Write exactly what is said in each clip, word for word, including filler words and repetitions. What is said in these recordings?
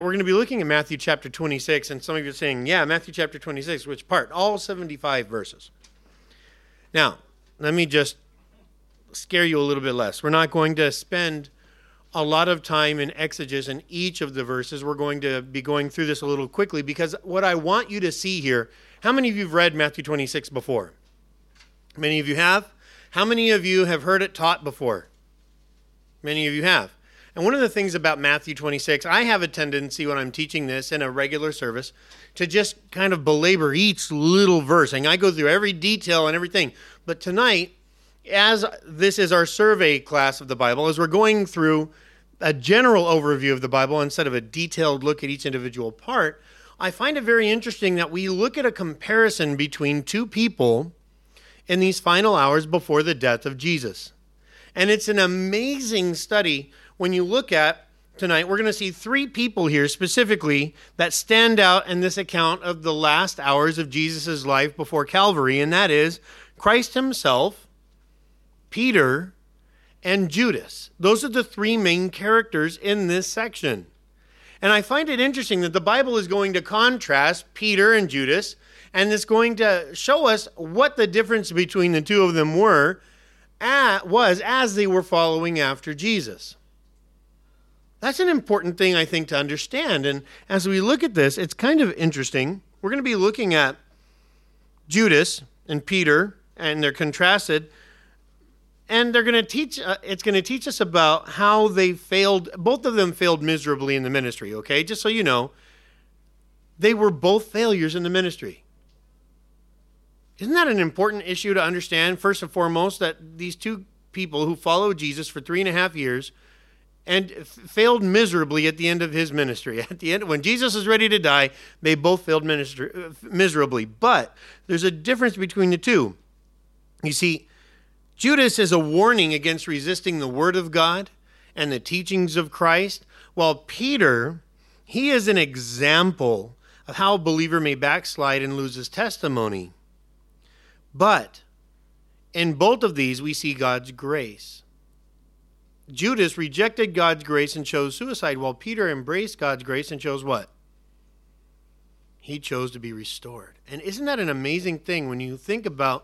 we're going to be looking at Matthew chapter twenty-six, and some of you are saying, yeah, Matthew chapter twenty-six, which part? All seventy-five verses. Now, let me just scare you a little bit less. We're not going to spend a lot of time in exegesis in each of the verses. We're going to be going through this a little quickly, because what I want you to see here, how many of you have read Matthew twenty-six before? Many of you have. How many of you have heard it taught before? Many of you have. And one of the things about Matthew twenty-six, I have a tendency when I'm teaching this in a regular service to just kind of belabor each little verse. And I go through every detail and everything. But tonight, as this is our survey class of the Bible, as we're going through a general overview of the Bible instead of a detailed look at each individual part, I find it very interesting that we look at a comparison between two people in these final hours before the death of Jesus. And it's an amazing study. When you look at tonight, we're going to see three people here specifically that stand out in this account of the last hours of Jesus' life before Calvary, and that is Christ himself, Peter, and Judas. Those are the three main characters in this section. And I find it interesting that the Bible is going to contrast Peter and Judas, and it's going to show us what the difference between the two of them were, at, was as they were following after Jesus. That's an important thing, I think, to understand. And as we look at this, it's kind of interesting. We're going to be looking at Judas and Peter, and they're contrasted. And they're going to teach, uh, it's going to teach us about how they failed. Both of them failed miserably in the ministry, okay? Just so you know, they were both failures in the ministry. Isn't that an important issue to understand? First and foremost, that these two people who followed Jesus for three and a half years and f- failed miserably at the end of his ministry. At the end, when Jesus is ready to die, they both failed ministry, uh, miserably. But there's a difference between the two. You see, Judas is a warning against resisting the word of God and the teachings of Christ, while Peter, he is an example of how a believer may backslide and lose his testimony. But in both of these, we see God's grace. Judas rejected God's grace and chose suicide, while Peter embraced God's grace and chose what? He chose to be restored. And isn't that an amazing thing when you think about,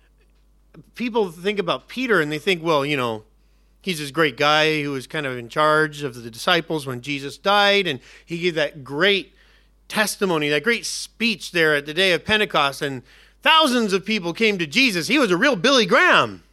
people think about Peter and they think, well, you know, he's this great guy who was kind of in charge of the disciples when Jesus died, and he gave that great testimony, that great speech there at the day of Pentecost, and thousands of people came to Jesus. He was a real Billy Graham.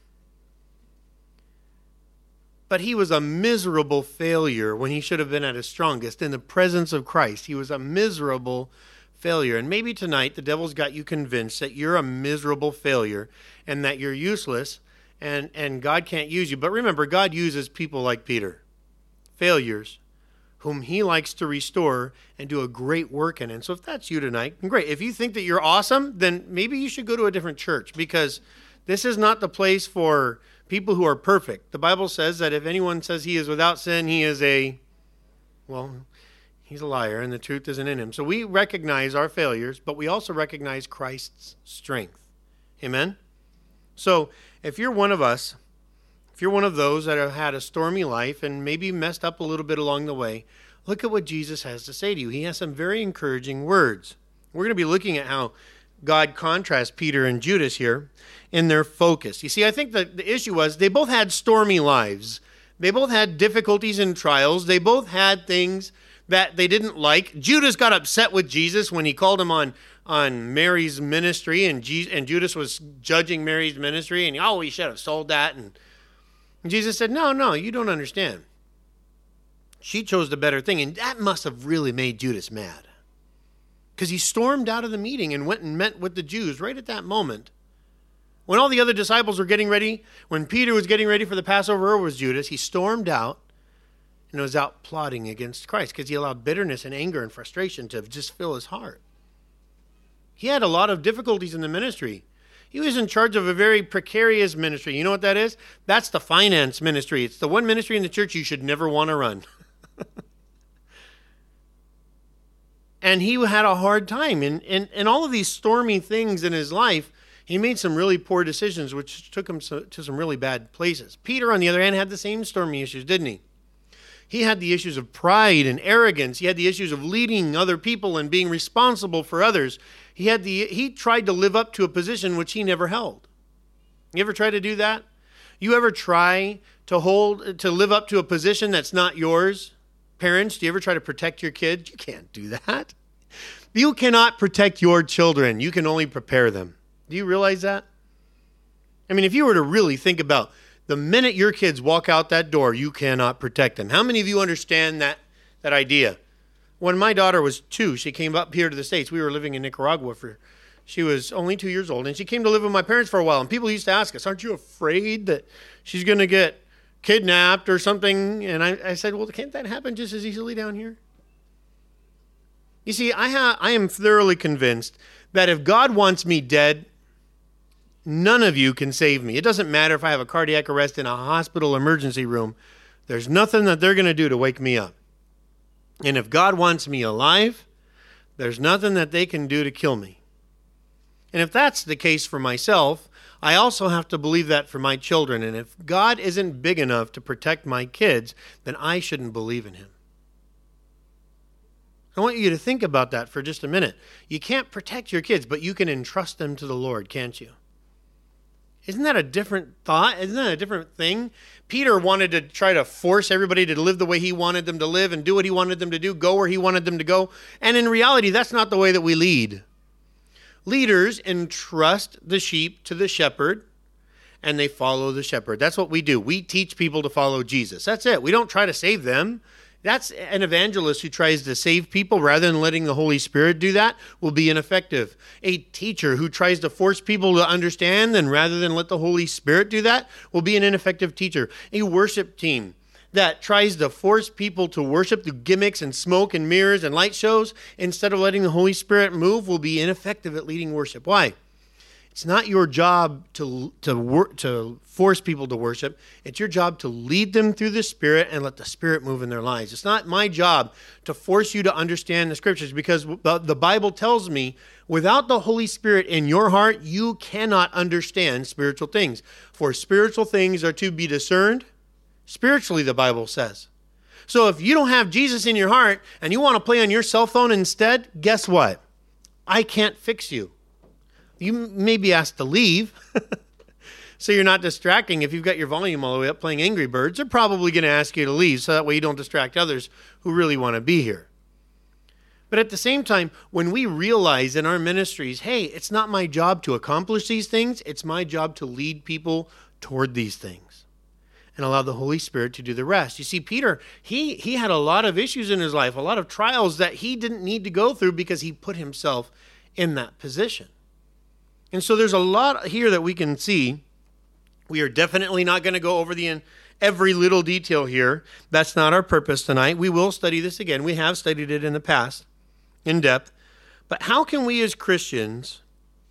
But he was a miserable failure when he should have been at his strongest in the presence of Christ. He was a miserable failure. And maybe tonight the devil's got you convinced that you're a miserable failure and that you're useless and, and God can't use you. But remember, God uses people like Peter, failures, whom he likes to restore and do a great work in. And so if that's you tonight, great. If you think that you're awesome, then maybe you should go to a different church, because this is not the place for people who are perfect. The Bible says that if anyone says he is without sin, he is a, well, he's a liar, and the truth isn't in him. So we recognize our failures, but we also recognize Christ's strength. Amen? So if you're one of us, if you're one of those that have had a stormy life and maybe messed up a little bit along the way, look at what Jesus has to say to you. He has some very encouraging words. We're going to be looking at how God contrasts Peter and Judas here in their focus. You see, I think that the issue was they both had stormy lives. They both had difficulties and trials. They both had things that they didn't like. Judas got upset with Jesus when he called him on, on Mary's ministry, and, Je- and Judas was judging Mary's ministry, and oh, he should have sold that. And, and Jesus said, no, no, you don't understand. She chose the better thing, and that must have really made Judas mad, because he stormed out of the meeting and went and met with the Jews right at that moment. When all the other disciples were getting ready, when Peter was getting ready for the Passover, or was Judas, he stormed out and was out plotting against Christ because he allowed bitterness and anger and frustration to just fill his heart. He had a lot of difficulties in the ministry. He was in charge of a very precarious ministry. You know what that is? That's the finance ministry. It's the one ministry in the church you should never want to run. And he had a hard time. And, and, and all of these stormy things in his life, he made some really poor decisions, which took him so, to some really bad places. Peter, on the other hand, had the same stormy issues, didn't he? He had the issues of pride and arrogance. He had the issues of leading other people and being responsible for others. He had the he tried to live up to a position which he never held. You ever try to do that? You ever try to hold to live up to a position that's not yours? Parents, do you ever try to protect your kids? You can't do that. You cannot protect your children. You can only prepare them. Do you realize that? I mean, if you were to really think about the minute your kids walk out that door, you cannot protect them. How many of you understand that, that idea? When my daughter was two, she came up here to the States. We were living in Nicaragua for, she was only two years old, and she came to live with my parents for a while. And people used to ask us, aren't you afraid that she's going to get kidnapped or something? And I, I said, well, can't that happen just as easily down here? You see, I, ha- I am thoroughly convinced that if God wants me dead, none of you can save me. It doesn't matter if I have a cardiac arrest in a hospital emergency room. There's nothing that they're going to do to wake me up. And if God wants me alive, there's nothing that they can do to kill me. And if that's the case for myself, I also have to believe that for my children. And if God isn't big enough to protect my kids, then I shouldn't believe in him. I want you to think about that for just a minute. You can't protect your kids, but you can entrust them to the Lord, can't you? Isn't that a different thought? Isn't that a different thing? Peter wanted to try to force everybody to live the way he wanted them to live and do what he wanted them to do, go where he wanted them to go. And in reality, that's not the way that we lead. Leaders entrust the sheep to the shepherd, and they follow the shepherd. That's what we do. We teach people to follow Jesus. That's it. We don't try to save them. That's an evangelist who tries to save people rather than letting the Holy Spirit do that will be ineffective. A teacher who tries to force people to understand and rather than let the Holy Spirit do that will be an ineffective teacher. A worship team that tries to force people to worship through gimmicks and smoke and mirrors and light shows instead of letting the Holy Spirit move will be ineffective at leading worship. Why? It's not your job to to work, to force people to worship. It's your job to lead them through the Spirit and let the Spirit move in their lives. It's not my job to force you to understand the Scriptures because the Bible tells me without the Holy Spirit in your heart, you cannot understand spiritual things. For spiritual things are to be discerned spiritually, the Bible says. So if you don't have Jesus in your heart and you want to play on your cell phone instead, guess what? I can't fix you. You may be asked to leave, so you're not distracting. If you've got your volume all the way up playing Angry Birds, they're probably going to ask you to leave, so that way you don't distract others who really want to be here. But at the same time, when we realize in our ministries, hey, it's not my job to accomplish these things, it's my job to lead people toward these things and allow the Holy Spirit to do the rest. You see, Peter, he, he had a lot of issues in his life, a lot of trials that he didn't need to go through because he put himself in that position. And so there's a lot here that we can see. We are definitely not going to go over the every little detail here. That's not our purpose tonight. We will study this again. We have studied it in the past in depth. But how can we as Christians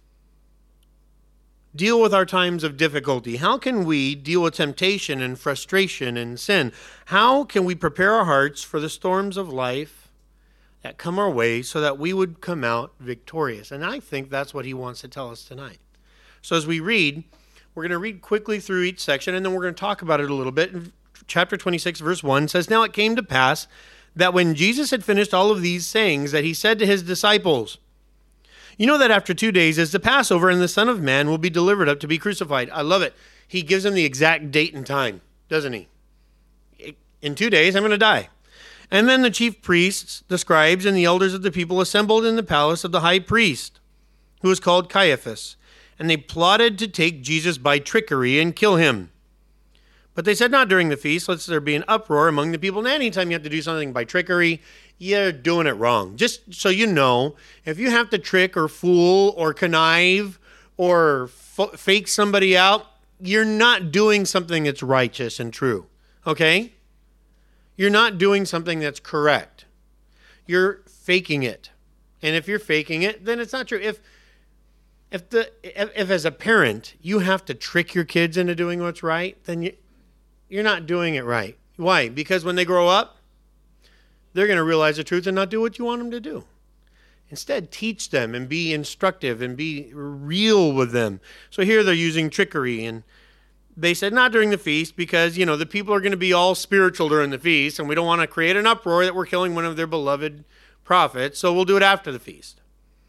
deal with our times of difficulty? How can we deal with temptation and frustration and sin? How can we prepare our hearts for the storms of life that come our way so that we would come out victorious? And I think that's what he wants to tell us tonight. So as we read, we're going to read quickly through each section, and then we're going to talk about it a little bit. Chapter twenty-six, verse one says, "Now it came to pass that when Jesus had finished all of these sayings, that he said to his disciples, 'You know that after two days is the Passover, and the Son of Man will be delivered up to be crucified.'" I love it. He gives them the exact date and time, doesn't he? In two days, I'm going to die. "And then the chief priests, the scribes, and the elders of the people assembled in the palace of the high priest, who was called Caiaphas, and they plotted to take Jesus by trickery and kill him. But they said, 'Not during the feast, lest there be an uproar among the people.'" And anytime you have to do something by trickery, you're doing it wrong. Just so you know, if you have to trick or fool or connive or f- fake somebody out, you're not doing something that's righteous and true, okay? You're not doing something that's correct. You're faking it. And if you're faking it, then it's not true. If if the if, if as a parent you have to trick your kids into doing what's right, then you, you're not doing it right. Why? Because when they grow up, they're going to realize the truth and not do what you want them to do. Instead, teach them and be instructive and be real with them. So here they're using trickery, and they said not during the feast because, you know, the people are going to be all spiritual during the feast, and we don't want to create an uproar that we're killing one of their beloved prophets, so we'll do it after the feast.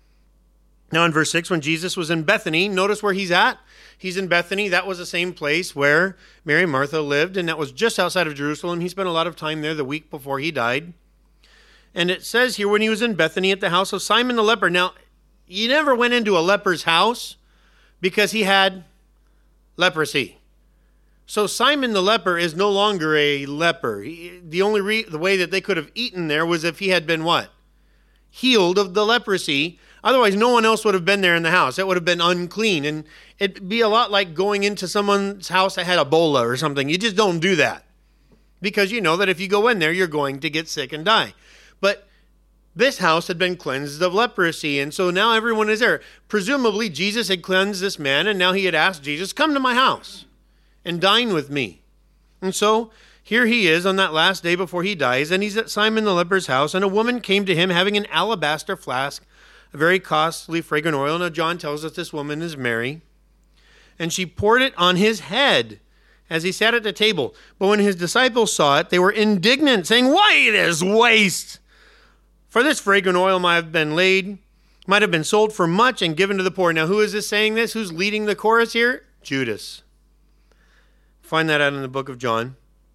Now in verse six, when Jesus was in Bethany, notice where he's at. He's in Bethany. That was the same place where Mary and Martha lived, and that was just outside of Jerusalem. He spent a lot of time there the week before he died. And it says here, when he was in Bethany at the house of Simon the leper. Now, he never went into a leper's house because he had leprosy. So Simon the leper is no longer a leper. He, the only re, the way that they could have eaten there was if he had been what? Healed of the leprosy. Otherwise, no one else would have been there in the house. It would have been unclean. And it'd be a lot like going into someone's house that had Ebola or something. You just don't do that. Because you know that if you go in there, you're going to get sick and die. But this house had been cleansed of leprosy, and so now everyone is there. Presumably, Jesus had cleansed this man, and now he had asked Jesus, come to my house and dine with me. And so here he is on that last day before he dies, and he's at Simon the leper's house, and a woman came to him having an alabaster flask, a very costly fragrant oil. Now John tells us this woman is Mary, and she poured it on his head as he sat at the table. But when his disciples saw it, they were indignant, saying, why this waste? For this fragrant oil might have been laid, might have been sold for much and given to the poor. Now, who is this saying this? Who's leading the chorus here? Judas. Find that out in the book of John.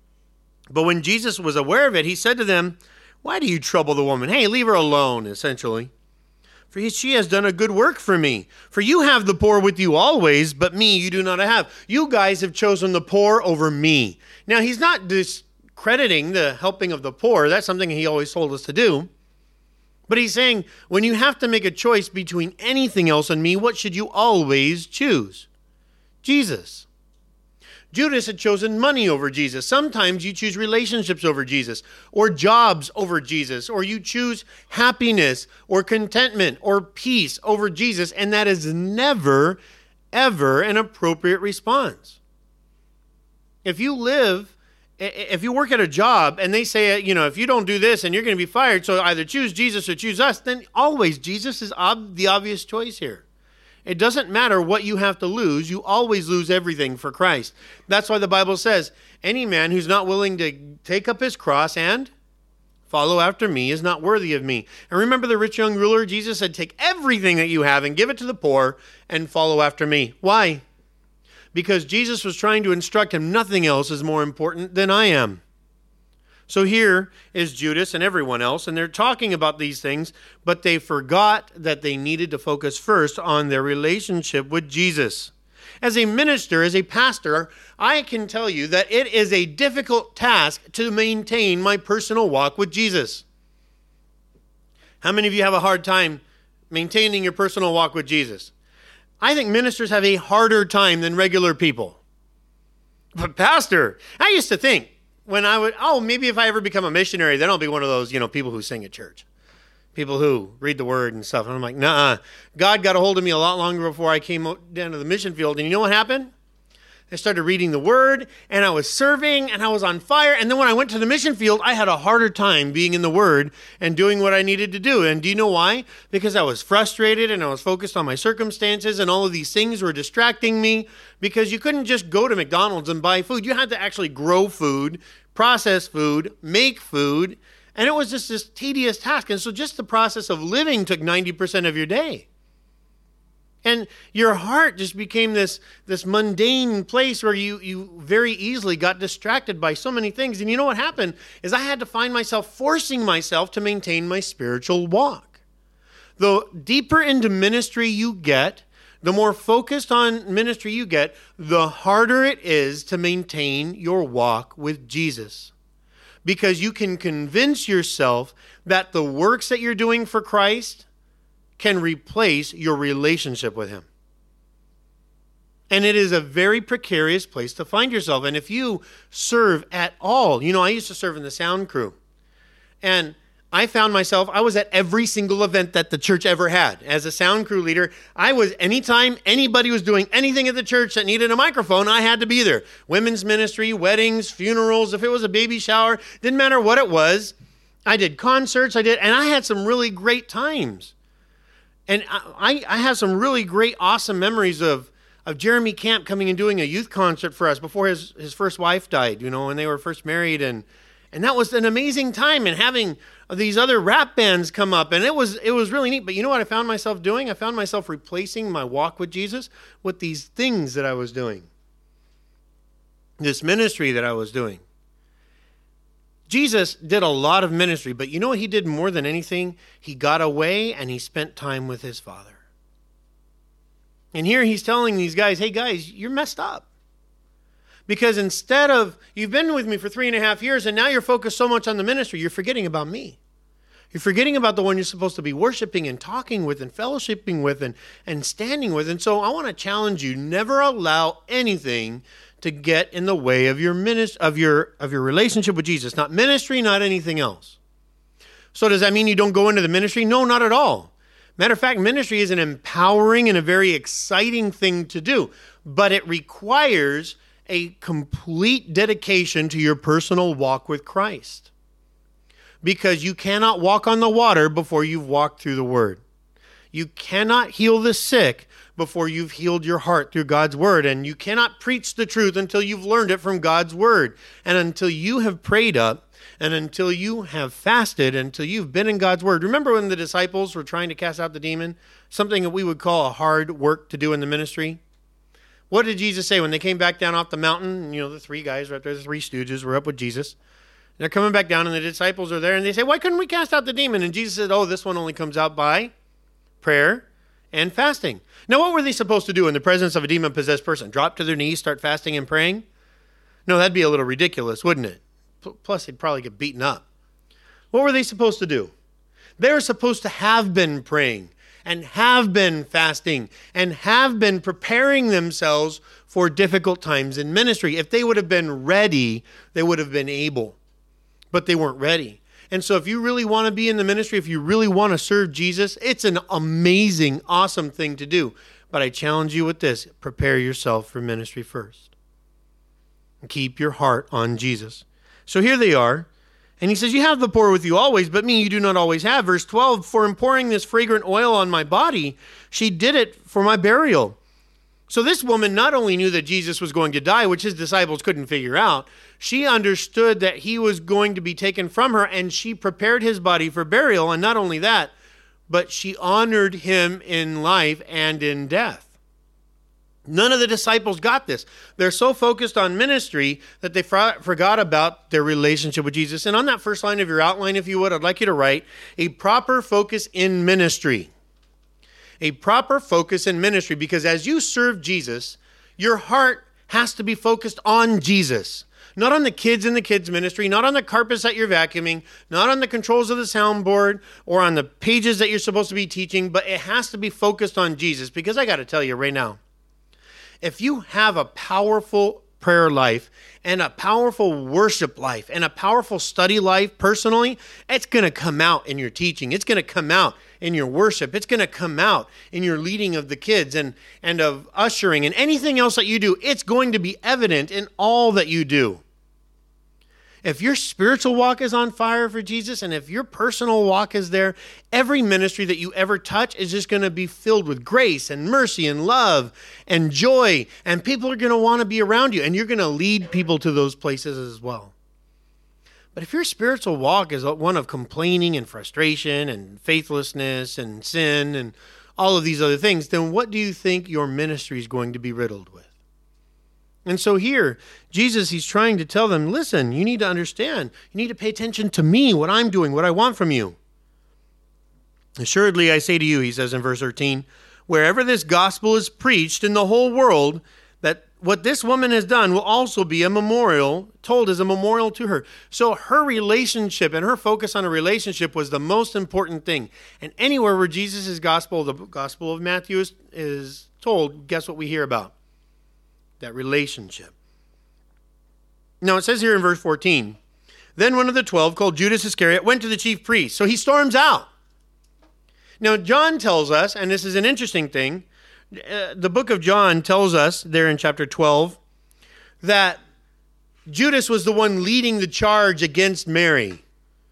But when Jesus was aware of it, he said to them, why do you trouble the woman? Hey, leave her alone, essentially. For she has done a good work for me. For you have the poor with you always, but me you do not have. You guys have chosen the poor over me. Now, he's not discrediting the helping of the poor. That's something he always told us to do. But he's saying, when you have to make a choice between anything else and me, what should you always choose? Jesus. Judas had chosen money over Jesus. Sometimes you choose relationships over Jesus, or jobs over Jesus, or you choose happiness or contentment or peace over Jesus, and that is never, ever an appropriate response. If you live If you work at a job and they say, you know, if you don't do this and you're going to be fired, so either choose Jesus or choose us, then always Jesus is ob- the obvious choice here. It doesn't matter what you have to lose. You always lose everything for Christ. That's why the Bible says, any man who's not willing to take up his cross and follow after me is not worthy of me. And remember the rich young ruler? Jesus said, take everything that you have and give it to the poor and follow after me. Why? Because Jesus was trying to instruct him, nothing else is more important than I am. So here is Judas and everyone else, and they're talking about these things, but they forgot that they needed to focus first on their relationship with Jesus. As a minister, as a pastor, I can tell you that it is a difficult task to maintain my personal walk with Jesus. How many of you have a hard time maintaining your personal walk with Jesus? I think ministers have a harder time than regular people. But pastor, I used to think when I would, oh, maybe if I ever become a missionary, then I'll be one of those, you know, people who sing at church. People who read the word and stuff. And I'm like, nah, God got a hold of me a lot longer before I came down to the mission field. And you know what happened? I started reading the word, and I was serving, and I was on fire. And then when I went to the mission field, I had a harder time being in the word and doing what I needed to do. And do you know why? Because I was frustrated, and I was focused on my circumstances, and all of these things were distracting me. Because you couldn't just go to McDonald's and buy food. You had to actually grow food, process food, make food. And it was just this tedious task. And so just the process of living took ninety percent of your day. And your heart just became this, this mundane place where you, you very easily got distracted by so many things. And you know what happened is I had to find myself forcing myself to maintain my spiritual walk. The deeper into ministry you get, the more focused on ministry you get, the harder it is to maintain your walk with Jesus. Because you can convince yourself that the works that you're doing for Christ can replace your relationship with him. And it is a very precarious place to find yourself. And if you serve at all, you know, I used to serve in the sound crew. And I found myself, I was at every single event that the church ever had. As a sound crew leader, I was, anytime anybody was doing anything at the church that needed a microphone, I had to be there. Women's ministry, weddings, funerals, if it was a baby shower, didn't matter what it was. I did concerts, I did, and I had some really great times. And I, I have some really great, awesome memories of, of Jeremy Camp coming and doing a youth concert for us before his, his first wife died, you know, when they were first married. And and that was an amazing time, and having these other rap bands come up, and it was it was really neat. But you know what I found myself doing? I found myself replacing my walk with Jesus with these things that I was doing. This ministry that I was doing. Jesus did a lot of ministry, but you know what he did more than anything? He got away and he spent time with his Father. And here he's telling these guys, hey guys, you're messed up. Because instead of, you've been with me for three and a half years and now you're focused so much on the ministry, you're forgetting about me. You're forgetting about the one you're supposed to be worshiping and talking with and fellowshipping with and, and standing with. And so I want to challenge you, never allow anything to get in the way of your ministry, of your of your relationship with Jesus. Not ministry, not anything else. So does that mean you don't go into the ministry? No, not at all. Matter of fact, ministry is an empowering and a very exciting thing to do, but it requires a complete dedication to your personal walk with Christ. Because you cannot walk on the water before you've walked through the Word. You cannot heal the sick before you've healed your heart through God's Word. And you cannot preach the truth until you've learned it from God's Word. And until you have prayed up, and until you have fasted, until you've been in God's Word. Remember when the disciples were trying to cast out the demon? Something that we would call a hard work to do in the ministry. What did Jesus say when they came back down off the mountain? You know, the three guys were up there, the three stooges were up with Jesus. And they're coming back down, and the disciples are there, and they say, why couldn't we cast out the demon? And Jesus said, oh, this one only comes out by prayer and fasting. Now, what were they supposed to do in the presence of a demon-possessed person? Drop to their knees, start fasting and praying? No, that'd be a little ridiculous, wouldn't it? Plus, they'd probably get beaten up. What were they supposed to do? They were supposed to have been praying and have been fasting and have been preparing themselves for difficult times in ministry. If they would have been ready, they would have been able. But they weren't ready. And so if you really want to be in the ministry, if you really want to serve Jesus, it's an amazing, awesome thing to do. But I challenge you with this. Prepare yourself for ministry first. And keep your heart on Jesus. So here they are. And he says, you have the poor with you always, but me you do not always have. Verse twelve, for in pouring this fragrant oil on my body, she did it for my burial. So this woman not only knew that Jesus was going to die, which his disciples couldn't figure out, she understood that he was going to be taken from her, and she prepared his body for burial. And not only that, but she honored him in life and in death. None of the disciples got this. They're so focused on ministry that they forgot about their relationship with Jesus. And on that first line of your outline, if you would, I'd like you to write a proper focus in ministry. A proper focus in ministry, because as you serve Jesus, your heart has to be focused on Jesus. Not on the kids in the kids ministry, not on the carpets that you're vacuuming, not on the controls of the soundboard or on the pages that you're supposed to be teaching, but it has to be focused on Jesus. Because I got to tell you right now, if you have a powerful prayer life and a powerful worship life and a powerful study life personally, it's going to come out in your teaching. It's going to come out in your worship. It's going to come out in your leading of the kids and, and of ushering and anything else that you do. It's going to be evident in all that you do. If your spiritual walk is on fire for Jesus, and if your personal walk is there, every ministry that you ever touch is just going to be filled with grace and mercy and love and joy, and people are going to want to be around you, and you're going to lead people to those places as well. But if your spiritual walk is one of complaining and frustration and faithlessness and sin and all of these other things, then what do you think your ministry is going to be riddled with? And so here, Jesus, he's trying to tell them, listen, you need to understand. You need to pay attention to me, what I'm doing, what I want from you. Assuredly, I say to you, he says in verse thirteen, wherever this gospel is preached in the whole world, that what this woman has done will also be a memorial, told as a memorial to her. So her relationship and her focus on a relationship was the most important thing. And anywhere where Jesus' gospel, the gospel of Matthew is, is told, guess what we hear about? That relationship. Now it says here in verse fourteen, then one of the twelve, called Judas Iscariot, went to the chief priest. So he storms out. Now John tells us, and this is an interesting thing, uh, the book of John tells us there in chapter twelve that Judas was the one leading the charge against Mary.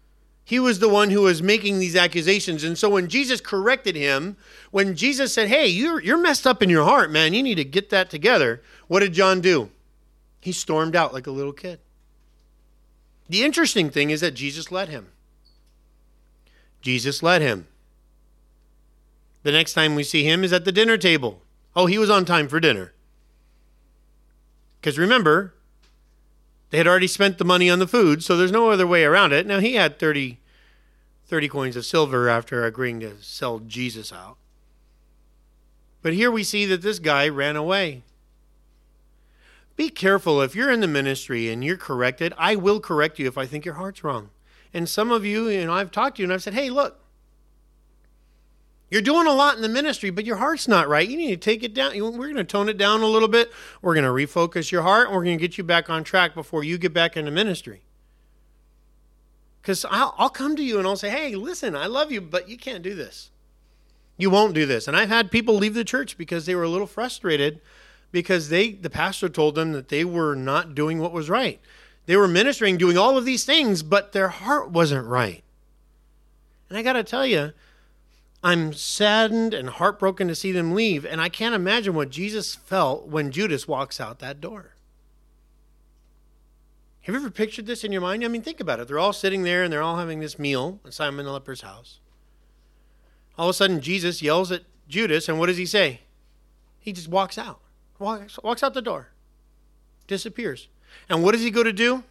He was the one who was making these accusations. And so when Jesus corrected him, when Jesus said, hey, you're, you're messed up in your heart, man. You need to get that together. What did John do? He stormed out like a little kid. The interesting thing is that Jesus let him. Jesus let him. The next time we see him is at the dinner table. Oh, he was on time for dinner. Because remember, they had already spent the money on the food, so there's no other way around it. Now, he had thirty, thirty coins of silver after agreeing to sell Jesus out. But here we see that this guy ran away. Be careful. If you're in the ministry and you're corrected, I will correct you if I think your heart's wrong. And some of you, you know, I've talked to you and I've said, hey, look, you're doing a lot in the ministry, but your heart's not right. You need to take it down. We're going to tone it down a little bit. We're going to refocus your heart, and we're going to get you back on track before you get back into ministry. Because I'll, I'll come to you and I'll say, hey, listen, I love you, but you can't do this. You won't do this. And I've had people leave the church because they were a little frustrated because they, the pastor told them that they were not doing what was right. They were ministering, doing all of these things, but their heart wasn't right. And I got to tell you, I'm saddened and heartbroken to see them leave, and I can't imagine what Jesus felt when Judas walks out that door. Have you ever pictured this in your mind? I mean, think about it. They're all sitting there, and they're all having this meal at Simon the leper's house. All of a sudden, Jesus yells at Judas, and what does he say? He just walks out. Walks, walks out the door. Disappears. And what does he go to do?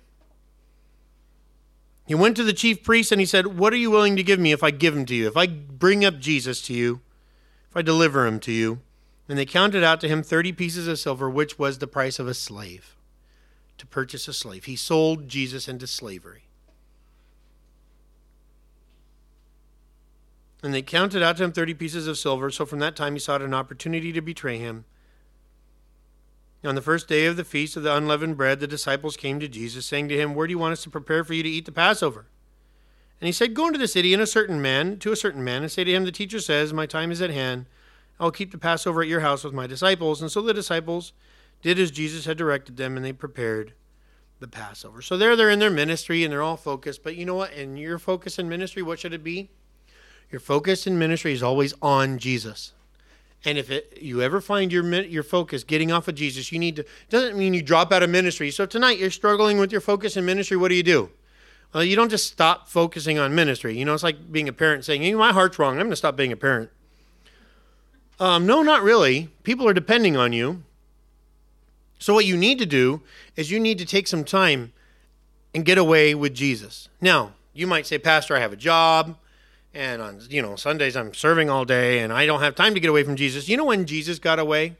He went to the chief priest and he said, what are you willing to give me if I give him to you? If I bring up Jesus to you, if I deliver him to you? And they counted out to him thirty pieces of silver, which was the price of a slave, to purchase a slave. He sold Jesus into slavery. And they counted out to him thirty pieces of silver. So from that time he sought an opportunity to betray him. On the first day of the feast of the unleavened bread, the disciples came to Jesus, saying to him, where do you want us to prepare for you to eat the Passover? And he said, go into the city and a certain man, to a certain man, and say to him, the teacher says, my time is at hand. I will keep the Passover at your house with my disciples. And so the disciples did as Jesus had directed them, and they prepared the Passover. So there they're in their ministry, and they're all focused. But you know what? In your focus in ministry, what should it be? Your focus in ministry is always on Jesus. And if it, you ever find your your focus getting off of Jesus, you need to, doesn't mean you drop out of ministry. So tonight you're struggling with your focus in ministry. What do you do? Well, you don't just stop focusing on ministry. You know, it's like being a parent saying, hey, my heart's wrong. I'm going to stop being a parent. Um, no, not really. People are depending on you. So what you need to do is you need to take some time and get away with Jesus. Now, you might say, Pastor, I have a job. And on, you know, Sundays I'm serving all day and I don't have time to get away from Jesus. You know when Jesus got away?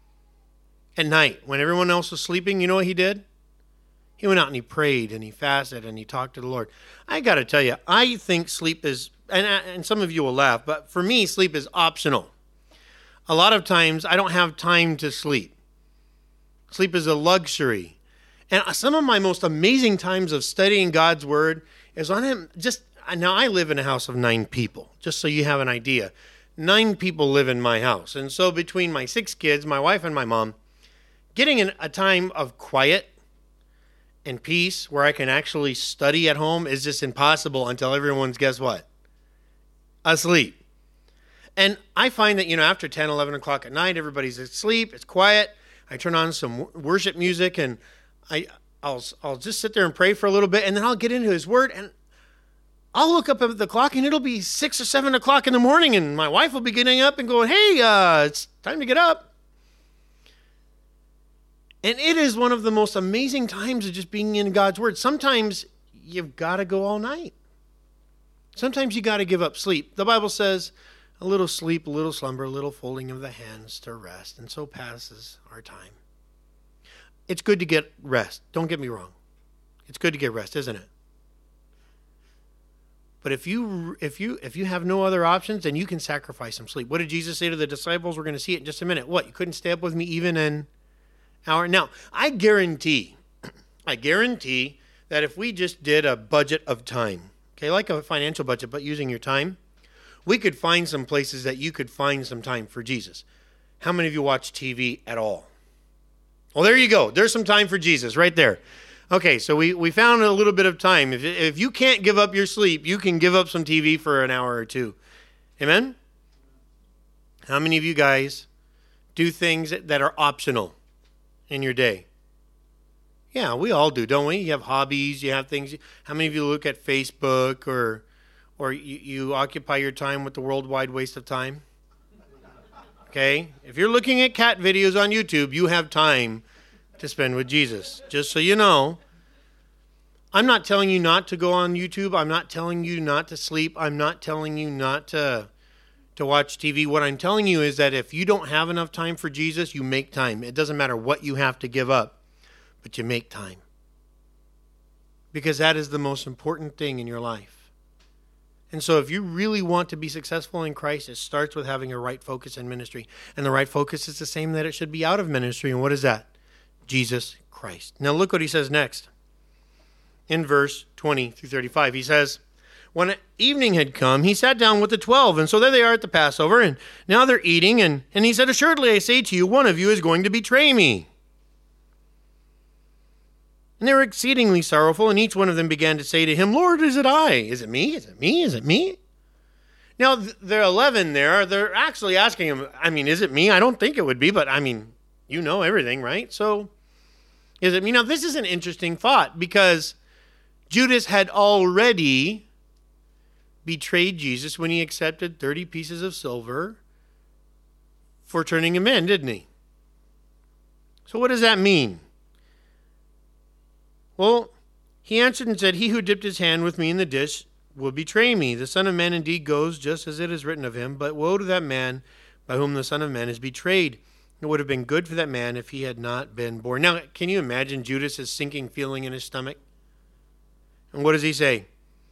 At night, when everyone else was sleeping, you know what he did? He went out and he prayed and he fasted and he talked to the Lord. I got to tell you, I think sleep is, and, and some of you will laugh, but for me, sleep is optional. A lot of times I don't have time to sleep. Sleep is a luxury. And some of my most amazing times of studying God's word is on him just. Now, I live in a house of nine people, just so you have an idea. Nine people live in my house. And so between my six kids, my wife and my mom, getting in a time of quiet and peace where I can actually study at home is just impossible until everyone's, guess what? Asleep. And I find that, you know, after ten, eleven o'clock at night, everybody's asleep. It's quiet. I turn on some worship music and I, I'll, I'll just sit there and pray for a little bit. And then I'll get into his word and I'll look up at the clock and it'll be six or seven o'clock in the morning and my wife will be getting up and going, hey, uh, it's time to get up. And it is one of the most amazing times of just being in God's word. Sometimes you've got to go all night. Sometimes you got to give up sleep. The Bible says a little sleep, a little slumber, a little folding of the hands to rest. And so passes our time. It's good to get rest. Don't get me wrong. It's good to get rest, isn't it? But if you if you if you have no other options, then you can sacrifice some sleep. What did Jesus say to the disciples? We're going to see it in just a minute. What? You couldn't stay up with me even an hour? Now, I guarantee, I guarantee that if we just did a budget of time, okay, like a financial budget, but using your time, we could find some places that you could find some time for Jesus. How many of you watch T V at all? Well, there you go. There's some time for Jesus right there. Okay, so we, we found a little bit of time. If, if you can't give up your sleep, you can give up some T V for an hour or two. Amen? How many of you guys do things that are optional in your day? Yeah, we all do, don't we? You have hobbies, you have things. How many of you look at Facebook or or you, you occupy your time with the worldwide waste of time? Okay? If you're looking at cat videos on YouTube, you have time to spend with Jesus. Just so you know, I'm not telling you not to go on YouTube. I'm not telling you not to sleep. I'm not telling you not to to watch T V. What I'm telling you is that if you don't have enough time for Jesus, you make time. It doesn't matter what you have to give up, but you make time. Because that is the most important thing in your life. And so if you really want to be successful in Christ, it starts with having a right focus in ministry. And the right focus is the same that it should be out of ministry. And what is that? Jesus Christ. Now look what he says next. In verse twenty through thirty-five, he says, when evening had come, he sat down with the twelve. And so there they are at the Passover. And now they're eating. And, and he said, assuredly, I say to you, one of you is going to betray me. And they were exceedingly sorrowful, and each one of them began to say to him, Lord, is it I? Is it me? Is it me? Is it me? Now, there are eleven there. They're actually asking him, I mean, is it me? I don't think it would be, but I mean, you know everything, right? So, is it me? Now, this is an interesting thought, because Judas had already betrayed Jesus when he accepted thirty pieces of silver for turning him in, didn't he? So what does that mean? Well, he answered and said, he who dipped his hand with me in the dish will betray me. The Son of Man indeed goes just as it is written of him, but woe to that man by whom the Son of Man is betrayed. It would have been good for that man if he had not been born. Now, can you imagine Judas' sinking feeling in his stomach? And what does he say?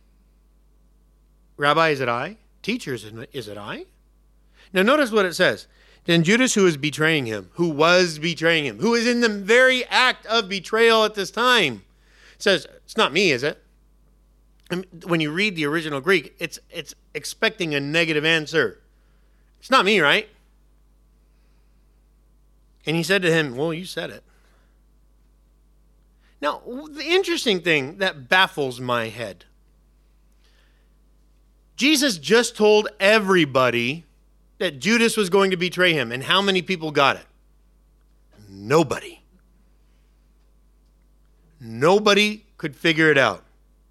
Rabbi, is it I? Teacher, is it I? Now notice what it says. Then Judas, who is betraying him, who was betraying him, who is in the very act of betrayal at this time, says, it's not me, is it? And when you read the original Greek, it's it's expecting a negative answer. It's not me, right? And he said to him, well, you said it. Now, the interesting thing that baffles my head, Jesus just told everybody that Judas was going to betray him. And how many people got it? Nobody. Nobody could figure it out.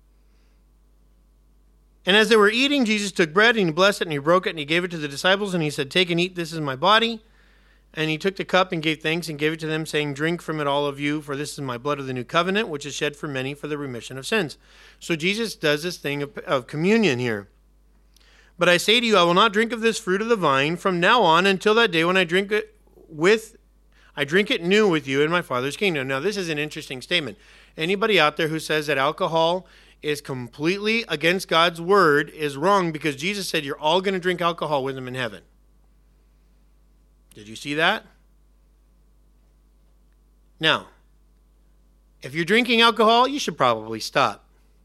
And as they were eating, Jesus took bread and he blessed it and he broke it and he gave it to the disciples and he said, take and eat, this is my body. And he took the cup and gave thanks and gave it to them, saying, drink from it, all of you, for this is my blood of the new covenant, which is shed for many for the remission of sins. So Jesus does this thing of, of communion here. But I say to you, I will not drink of this fruit of the vine from now on until that day when I drink it with, I drink it new with you in my Father's kingdom. Now, this is an interesting statement. Anybody out there who says that alcohol is completely against God's word is wrong, because Jesus said you're all going to drink alcohol with him in heaven. Did you see that? Now, if you're drinking alcohol, you should probably stop.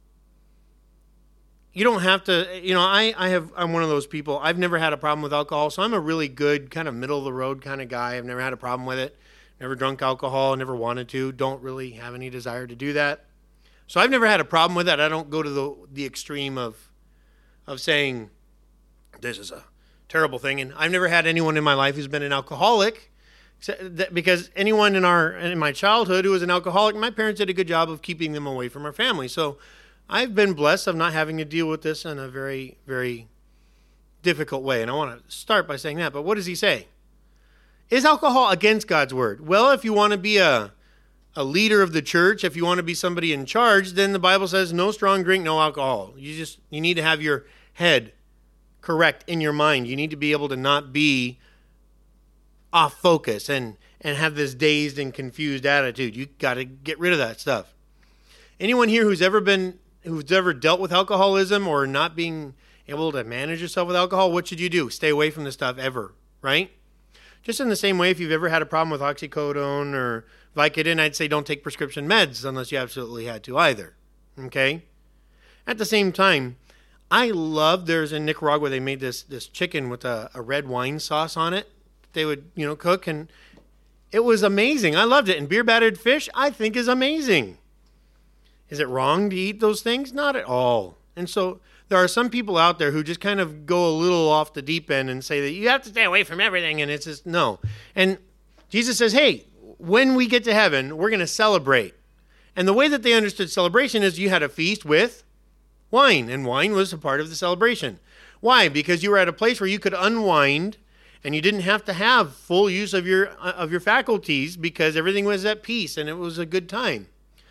You don't have to, you know, I, I have, I'm one of those people. I've never had a problem with alcohol, so I'm a really good kind of middle of the road kind of guy. I've never had a problem with it. Never drunk alcohol, never wanted to. Don't really have any desire to do that. So I've never had a problem with that. I don't go to the the extreme of of saying this is a terrible thing. And I've never had anyone in my life who's been an alcoholic, because anyone in our in my childhood who was an alcoholic, my parents did a good job of keeping them away from our family. So I've been blessed of not having to deal with this in a very, very difficult way. And I want to start by saying that. But what does he say? Is alcohol against God's word? Well, if you want to be a, a leader of the church, if you want to be somebody in charge, then the Bible says no strong drink, no alcohol. You just, you need to have your head correct in your mind. You need to be able to not be off focus and, and have this dazed and confused attitude. You got to get rid of that stuff. Anyone here who's ever been who's ever dealt with alcoholism or not being able to manage yourself with alcohol, what should you do? Stay away from this stuff ever, right? Just in the same way, if you've ever had a problem with oxycodone or Vicodin, I'd say don't take prescription meds unless you absolutely had to either, okay? At the same time, I love, there's in Nicaragua, they made this this chicken with a, a red wine sauce on it. They would, you know, cook, and it was amazing. I loved it. And beer battered fish, I think, is amazing. Is it wrong to eat those things? Not at all. And so there are some people out there who just kind of go a little off the deep end and say that you have to stay away from everything. And it's just, no. And Jesus says, hey, when we get to heaven, we're going to celebrate. And the way that they understood celebration is you had a feast with wine, and wine was a part of the celebration. Why? Because you were at a place where you could unwind, and you didn't have to have full use of your of your faculties because everything was at peace and it was a good time.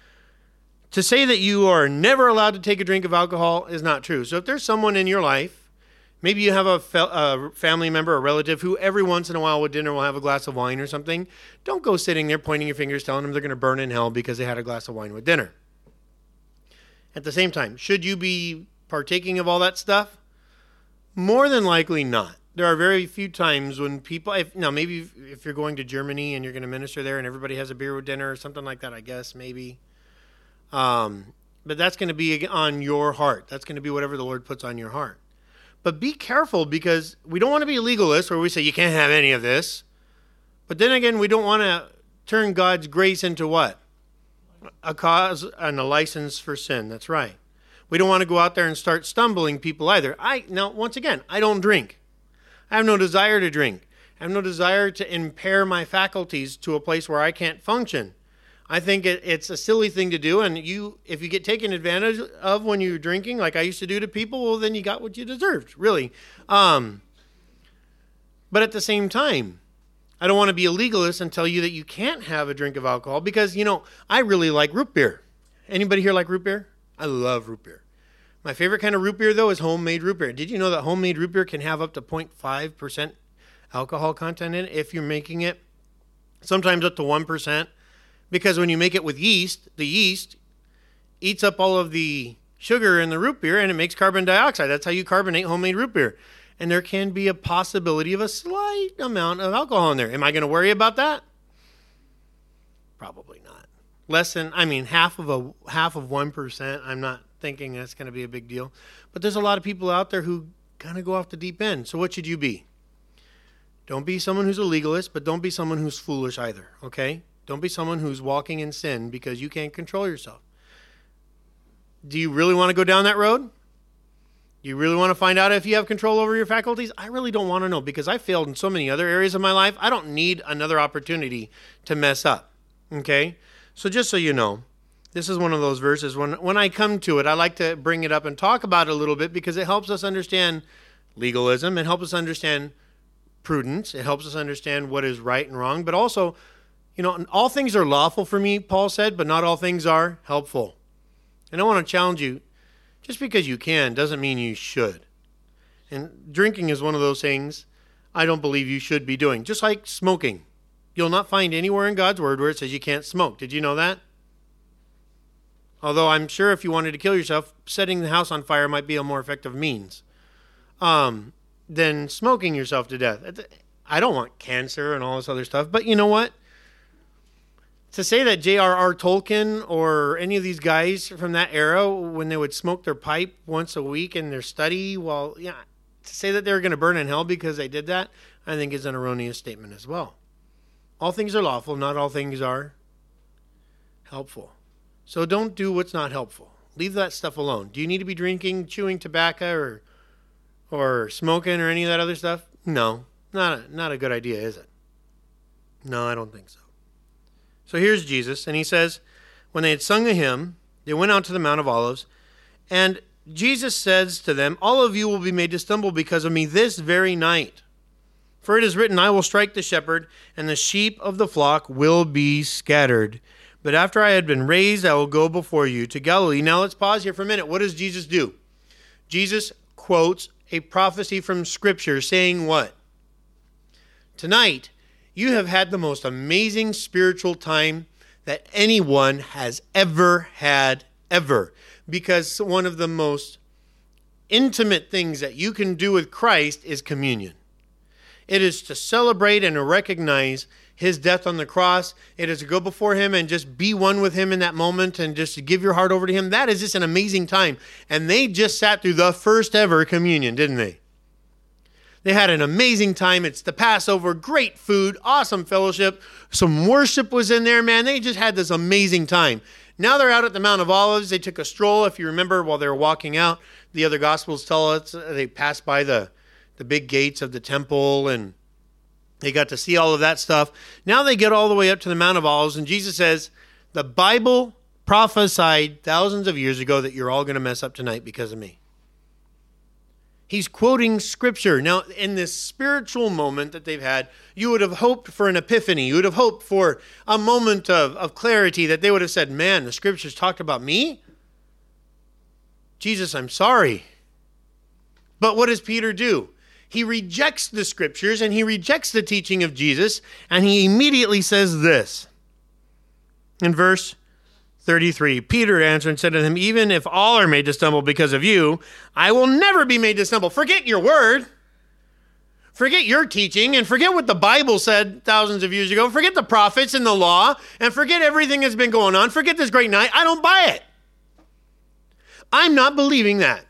To say that you are never allowed to take a drink of alcohol is not true. So if there's someone in your life, maybe you have a, fe- a family member, a relative who every once in a while with dinner will have a glass of wine or something, don't go sitting there pointing your fingers telling them they're going to burn in hell because they had a glass of wine with dinner. At the same time, should you be partaking of all that stuff? More than likely not. There are very few times when people, if, now maybe if, if you're going to Germany and you're going to minister there and everybody has a beer with dinner or something like that, I guess, maybe. Um, but that's going to be on your heart. That's going to be whatever the Lord puts on your heart. But be careful, because we don't want to be legalists where we say you can't have any of this. But then again, we don't want to turn God's grace into what? A cause and a license for sin. That's right. We don't want to go out there and start stumbling people either. I now, once again, I don't drink. I have no desire to drink. I have no desire to impair my faculties to a place where I can't function. I think it, it's a silly thing to do, and you, if you get taken advantage of when you're drinking, like I used to do to people, well, then you got what you deserved, really. Um, but at the same time, I don't want to be a legalist and tell you that you can't have a drink of alcohol because, you know, I really like root beer. Anybody here like root beer? I love root beer. My favorite kind of root beer, though, is homemade root beer. Did you know that homemade root beer can have up to zero point five percent alcohol content in it if you're making it? Sometimes up to one percent. Because when you make it with yeast, the yeast eats up all of the sugar in the root beer and it makes carbon dioxide. That's how you carbonate homemade root beer. And there can be a possibility of a slight amount of alcohol in there. Am I going to worry about that? Probably not. Less than, I mean, half of a half of one percent. I'm not thinking that's going to be a big deal. But there's a lot of people out there who kind of go off the deep end. So what should you be? Don't be someone who's a legalist, but don't be someone who's foolish either, okay? Don't be someone who's walking in sin because you can't control yourself. Do you really want to go down that road? Do you really want to find out if you have control over your faculties? I really don't want to know because I failed in so many other areas of my life. I don't need another opportunity to mess up, okay? So just so you know, this is one of those verses. When, when I come to it, I like to bring it up and talk about it a little bit because it helps us understand legalism. It helps us understand prudence. It helps us understand what is right and wrong, but also, you know, all things are lawful for me, Paul said, but not all things are helpful. And I want to challenge you, just because you can doesn't mean you should. And drinking is one of those things I don't believe you should be doing. Just like smoking. You'll not find anywhere in God's word where it says you can't smoke. Did you know that? Although I'm sure if you wanted to kill yourself, setting the house on fire might be a more effective means um, than smoking yourself to death. I don't want cancer and all this other stuff, but you know what? To say that J R R Tolkien or any of these guys from that era, when they would smoke their pipe once a week in their study, well, yeah, to say that they were going to burn in hell because they did that, I think is an erroneous statement as well. All things are lawful, not all things are helpful. So don't do what's not helpful. Leave that stuff alone. Do you need to be drinking, chewing tobacco, or or smoking, or any of that other stuff? No, not a, not a good idea, is it? No, I don't think so. So here's Jesus, and he says, when they had sung a hymn, they went out to the Mount of Olives, and Jesus says to them, all of you will be made to stumble because of me this very night. For it is written, I will strike the shepherd, and the sheep of the flock will be scattered. But after I had been raised, I will go before you to Galilee. Now let's pause here for a minute. What does Jesus do? Jesus quotes a prophecy from Scripture saying what? Tonight, you have had the most amazing spiritual time that anyone has ever had, ever. Because one of the most intimate things that you can do with Christ is communion. It is to celebrate and to recognize his death on the cross. It is to go before him and just be one with him in that moment and just to give your heart over to him. That is just an amazing time. And they just sat through the first ever communion, didn't they? They had an amazing time. It's the Passover, great food, awesome fellowship. Some worship was in there, man. They just had this amazing time. Now they're out at the Mount of Olives. They took a stroll. If you remember, while they were walking out, the other Gospels tell us they passed by the, the big gates of the temple, and they got to see all of that stuff. Now they get all the way up to the Mount of Olives, and Jesus says, the Bible prophesied thousands of years ago that you're all going to mess up tonight because of me. He's quoting Scripture. Now, in this spiritual moment that they've had, you would have hoped for an epiphany. You would have hoped for a moment of, of clarity that they would have said, man, the Scriptures talked about me? Jesus, I'm sorry. But what does Peter do? He rejects the Scriptures and he rejects the teaching of Jesus, and he immediately says this. In verse thirty-three, Peter answered and said to him, even if all are made to stumble because of you, I will never be made to stumble. Forget your word. Forget your teaching and forget what the Bible said thousands of years ago. Forget the prophets and the law and forget everything that's been going on. Forget this great night. I don't buy it. I'm not believing that.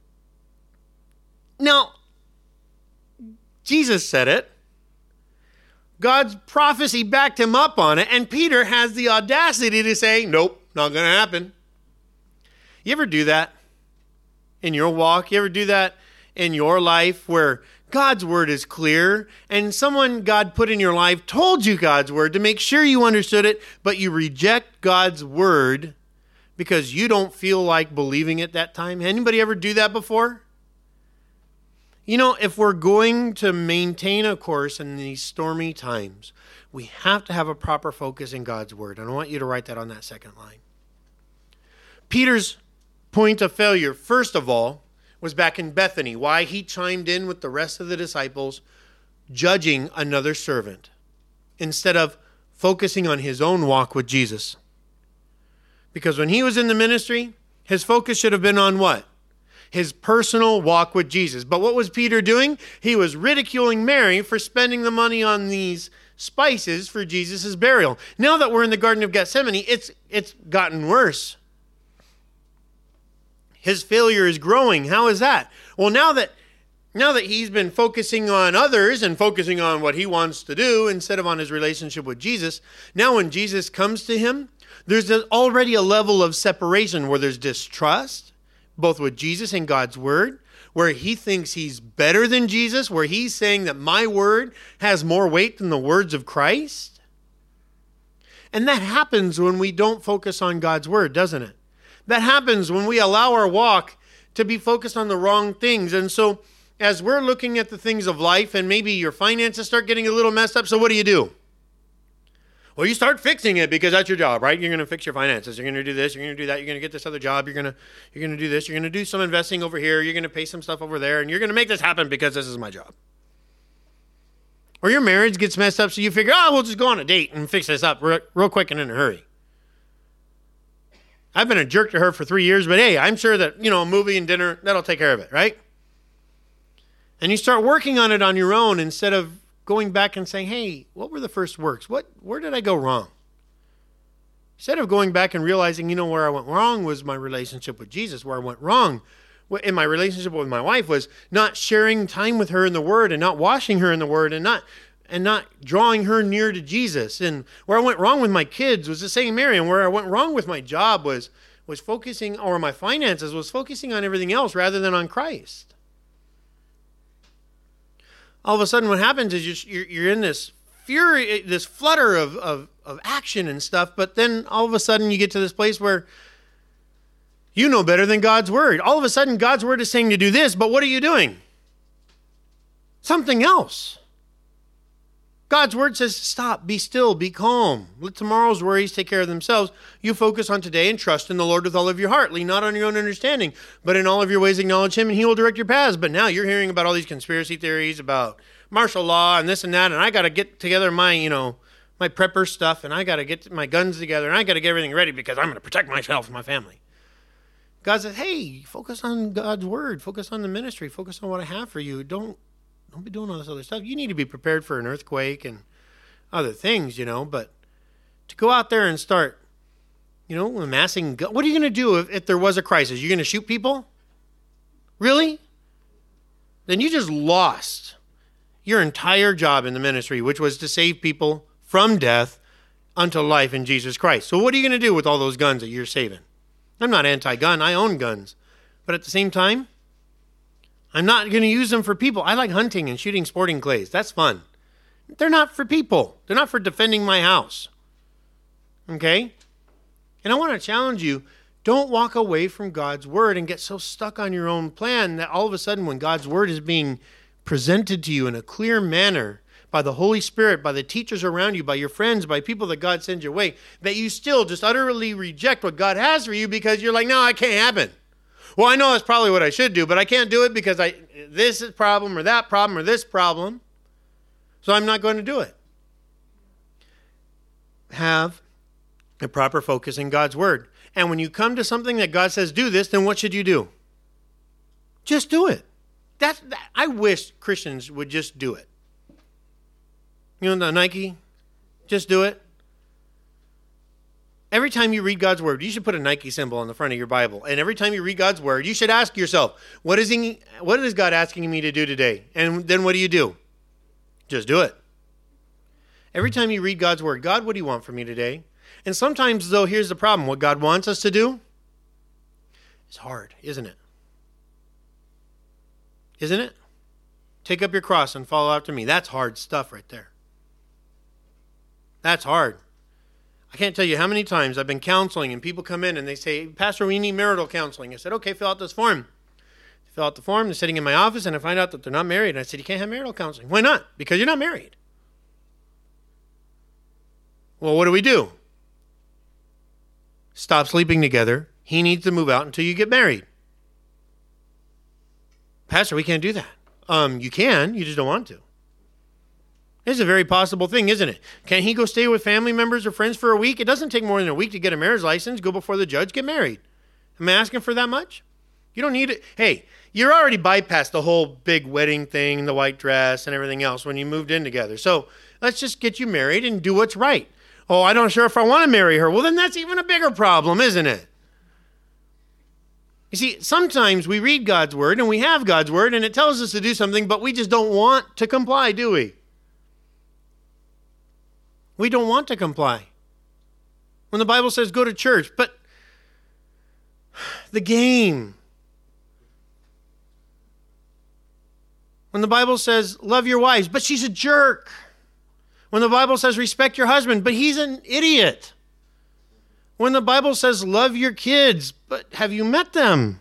Now, Jesus said it. God's prophecy backed him up on it, and Peter has the audacity to say, nope, not going to happen. You ever do that in your walk? You ever do that in your life where God's word is clear and someone God put in your life told you God's word to make sure you understood it, but you reject God's word because you don't feel like believing it that time? Anybody ever do that before? You know, if we're going to maintain a course in these stormy times, we have to have a proper focus in God's word. And I want you to write that on that second line. Peter's point of failure, first of all, was back in Bethany. Why? He chimed in with the rest of the disciples, judging another servant, instead of focusing on his own walk with Jesus. Because when he was in the ministry, his focus should have been on what? His personal walk with Jesus. But what was Peter doing? He was ridiculing Mary for spending the money on these spices for Jesus' burial. Now that we're in the Garden of Gethsemane, it's it's gotten worse. His failure is growing. How is that? Well, now that now that he's been focusing on others and focusing on what he wants to do instead of on his relationship with Jesus, now when Jesus comes to him, there's already a level of separation where there's distrust, both with Jesus and God's word, where he thinks he's better than Jesus, where he's saying that my word has more weight than the words of Christ. And that happens when we don't focus on God's word, doesn't it? That happens when we allow our walk to be focused on the wrong things. And so as we're looking at the things of life and maybe your finances start getting a little messed up, so what do you do? Well, you start fixing it because that's your job, right? You're going to fix your finances. You're going to do this. You're going to do that. You're going to get this other job. You're going to you're going to do this. You're going to do some investing over here. You're going to pay some stuff over there. And you're going to make this happen because this is my job. Or your marriage gets messed up, so you figure, oh, we'll just go on a date and fix this up real, real quick and in a hurry. I've been a jerk to her for three years, but hey, I'm sure that, you know, a movie and dinner, that'll take care of it, right? And you start working on it on your own instead of going back and saying, hey, what were the first works? What, where did I go wrong? Instead of going back and realizing, you know, where I went wrong was my relationship with Jesus. Where I went wrong in my relationship with my wife was not sharing time with her in the Word and not washing her in the Word and not and not drawing her near to Jesus. And where I went wrong with my kids was the same area. And where I went wrong with my job was was focusing, or my finances was focusing on everything else rather than on Christ. All of a sudden what happens is you're, you're in this fury, this flutter of, of, of action and stuff, but then all of a sudden you get to this place where you know better than God's word. All of a sudden God's word is saying to do this, but what are you doing? Something else. God's word says, stop, be still, be calm. Let tomorrow's worries take care of themselves. You focus on today and trust in the Lord with all of your heart. Lean not on your own understanding, but in all of your ways acknowledge him and he will direct your paths. But now you're hearing about all these conspiracy theories about martial law and this and that, and I got to get together my, you know, my prepper stuff, and I got to get my guns together, and I got to get everything ready because I'm going to protect myself and my family. God says, hey, focus on God's word. Focus on the ministry. Focus on what I have for you. Don't Don't be doing all this other stuff. You need to be prepared for an earthquake and other things, you know, but to go out there and start, you know, amassing, gu- what are you going to do if, if there was a crisis? You're going to shoot people? Really? Then you just lost your entire job in the ministry, which was to save people from death unto life in Jesus Christ. So what are you going to do with all those guns that you're saving? I'm not anti-gun. I own guns. But at the same time, I'm not going to use them for people. I like hunting and shooting sporting clays. That's fun. They're not for people. They're not for defending my house. Okay? And I want to challenge you, don't walk away from God's word and get so stuck on your own plan that all of a sudden when God's word is being presented to you in a clear manner by the Holy Spirit, by the teachers around you, by your friends, by people that God sends your way, that you still just utterly reject what God has for you because you're like, no, it can't happen. Well, I know that's probably what I should do, but I can't do it because I this is problem or that problem or this problem, so I'm not going to do it. Have a proper focus in God's word. And when you come to something that God says do this, then what should you do? Just do it. That's, that, I wish Christians would just do it. You know the Nike? Just do it. Every time you read God's word, you should put a Nike symbol on the front of your Bible. And every time you read God's word, you should ask yourself, what is he, what is God asking me to do today? And then what do you do? Just do it. Every time you read God's word, God, what do you want from me today? And sometimes, though, here's the problem. What God wants us to do is hard, isn't it? Isn't it? Take up your cross and follow after me. That's hard stuff right there. That's hard. I can't tell you how many times I've been counseling and people come in and they say, Pastor, we need marital counseling. I said, okay, fill out this form. They fill out the form. They're sitting in my office and I find out that they're not married. And I said, you can't have marital counseling. Why not? Because you're not married. Well, what do we do? Stop sleeping together. He needs to move out until you get married. Pastor, we can't do that. Um, you can, you just don't want to. It's a very possible thing, isn't it? Can he go stay with family members or friends for a week? It doesn't take more than a week to get a marriage license, go before the judge, get married. Am I asking for that much? You don't need it. Hey, you're already bypassed the whole big wedding thing, the white dress and everything else when you moved in together. So let's just get you married and do what's right. Oh, I'm not sure if I want to marry her. Well, then that's even a bigger problem, isn't it? You see, sometimes we read God's word and we have God's word and it tells us to do something, but we just don't want to comply, do we? We don't want to comply. When the Bible says go to church, but the game. When the Bible says love your wives, but she's a jerk. When the Bible says respect your husband, but he's an idiot. When the Bible says love your kids, but have you met them?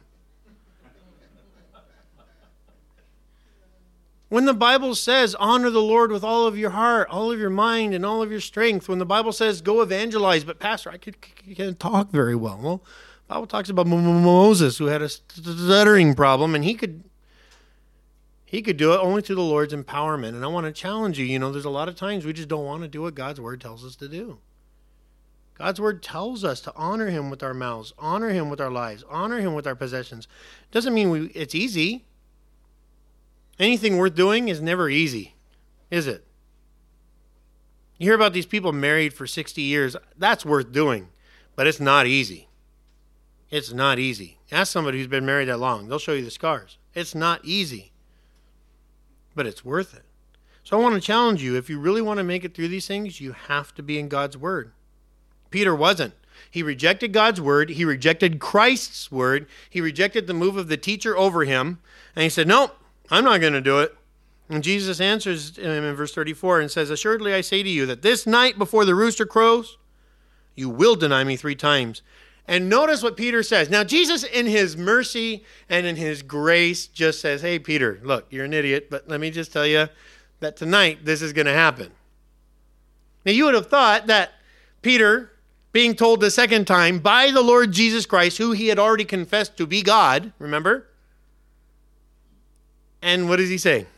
When the Bible says honor the Lord with all of your heart, all of your mind, and all of your strength. When the Bible says go evangelize, but Pastor, I could, can't talk very well. Well, the Bible talks about Moses who had a stuttering problem, and he could he could do it only through the Lord's empowerment. And I want to challenge you. You know, there's a lot of times we just don't want to do what God's word tells us to do. God's word tells us to honor him with our mouths, honor him with our lives, honor him with our possessions. Doesn't mean we, it's easy. Anything worth doing is never easy, is it? You hear about these people married for sixty years. That's worth doing, but it's not easy. It's not easy. Ask somebody who's been married that long. They'll show you the scars. It's not easy, but it's worth it. So I want to challenge you. If you really want to make it through these things, you have to be in God's word. Peter wasn't. He rejected God's word. He rejected Christ's word. He rejected the move of the teacher over him. And he said, nope, I'm not going to do it. And Jesus answers him in verse thirty-four and says, assuredly I say to you that this night before the rooster crows, you will deny me three times. And notice what Peter says. Now, Jesus in his mercy and in his grace just says, hey, Peter, look, you're an idiot, but let me just tell you that tonight this is going to happen. Now, you would have thought that Peter, being told the second time by the Lord Jesus Christ, who he had already confessed to be God, remember? And what does he say?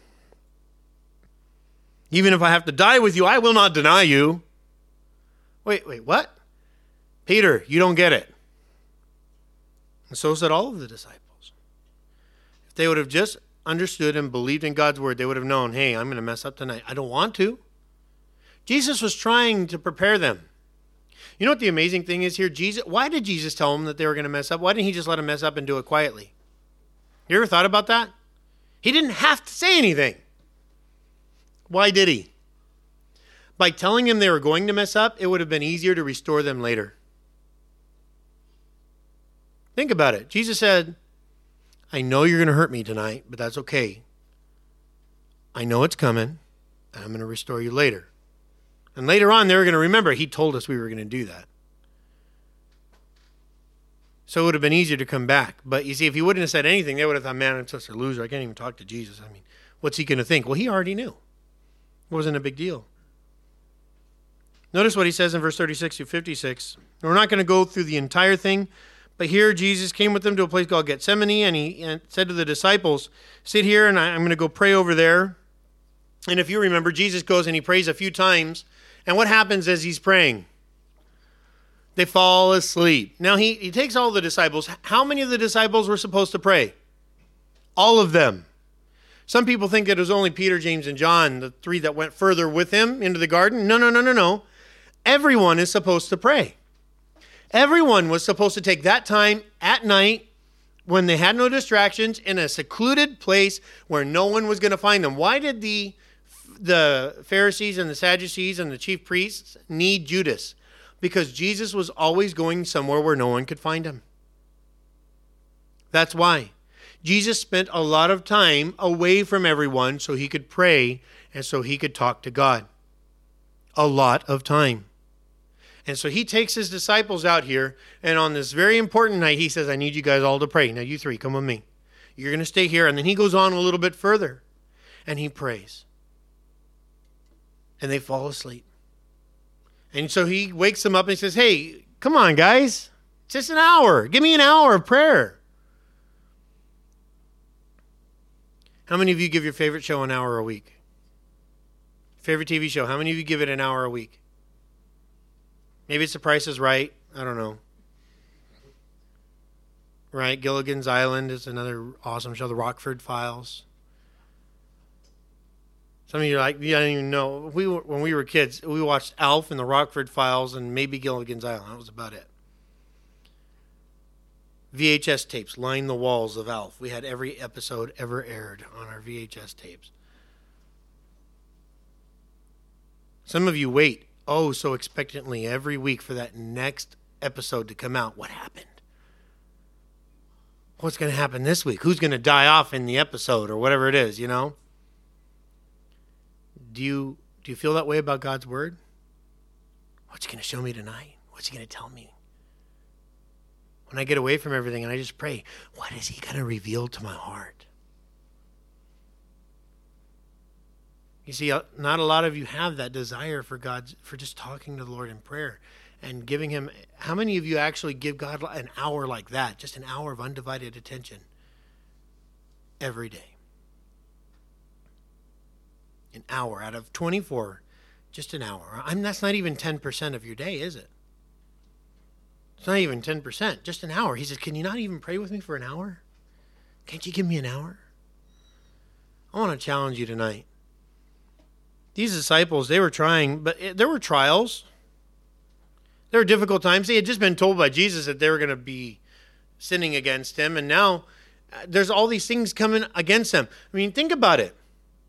Even if I have to die with you, I will not deny you. Wait, wait, what? Peter, you don't get it. And so said all of the disciples. If they would have just understood and believed in God's word, they would have known, hey, I'm going to mess up tonight. I don't want to. Jesus was trying to prepare them. You know what the amazing thing is here? Jesus, why did Jesus tell them that they were going to mess up? Why didn't he just let them mess up and do it quietly? You ever thought about that? He didn't have to say anything. Why did he? By telling them they were going to mess up, it would have been easier to restore them later. Think about it. Jesus said, I know you're going to hurt me tonight, but that's okay. I know it's coming, and I'm going to restore you later. And later on, they were going to remember, he told us we were going to do that. So it would have been easier to come back. But you see, if he wouldn't have said anything, they would have thought, man, I'm such a loser. I can't even talk to Jesus. I mean, what's he going to think? Well, he already knew. It wasn't a big deal. Notice what he says in verse thirty-six through fifty-six. We're not going to go through the entire thing, but here Jesus came with them to a place called Gethsemane, and he and said to the disciples, sit here, and I, I'm going to go pray over there. And if you remember, Jesus goes and he prays a few times, and what happens as he's praying? They fall asleep. Now, he, he takes all the disciples. How many of the disciples were supposed to pray? All of them. Some people think it was only Peter, James, and John, the three that went further with him into the garden. No, no, no, no, no. Everyone is supposed to pray. Everyone was supposed to take that time at night when they had no distractions in a secluded place where no one was going to find them. Why did the, the Pharisees and the Sadducees and the chief priests need Judas? Because Jesus was always going somewhere where no one could find him. That's why. Jesus spent a lot of time away from everyone so he could pray and so he could talk to God. A lot of time. And so he takes his disciples out here, and on this very important night, he says, I need you guys all to pray. Now, you three, come with me. You're going to stay here. And then he goes on a little bit further, and he prays. And they fall asleep. And so he wakes them up and he says, hey, come on, guys. Just an hour. Give me an hour of prayer. How many of you give your favorite show an hour a week? Favorite T V show, how many of you give it an hour a week? Maybe it's The Price is Right. I don't know. Right? Gilligan's Island is another awesome show. The Rockford Files. Some of you are like, yeah, I don't even know. We were, when we were kids, we watched Alf and the Rockford Files and maybe Gilligan's Island. That was about it. V H S tapes lined the walls of Alf. We had every episode ever aired on our V H S tapes. Some of you wait, oh, so expectantly every week for that next episode to come out. What happened? What's going to happen this week? Who's going to die off in the episode or whatever it is, you know? Do you do you feel that way about God's word? What's he going to show me tonight? What's he going to tell me? When I get away from everything and I just pray, what is he going to reveal to my heart? You see, not a lot of you have that desire for God's, for just talking to the Lord in prayer and giving him. How many of you actually give God an hour like that, just an hour of undivided attention every day? An hour out of twenty-four, just an hour. I mean, that's not even ten percent of your day, is it? It's not even ten percent, just an hour. He says, can you not even pray with me for an hour? Can't you give me an hour? I want to challenge you tonight. These disciples, they were trying, but it, there were trials. There were difficult times. They had just been told by Jesus that they were going to be sinning against him, and now uh, there's all these things coming against them. I mean, think about it.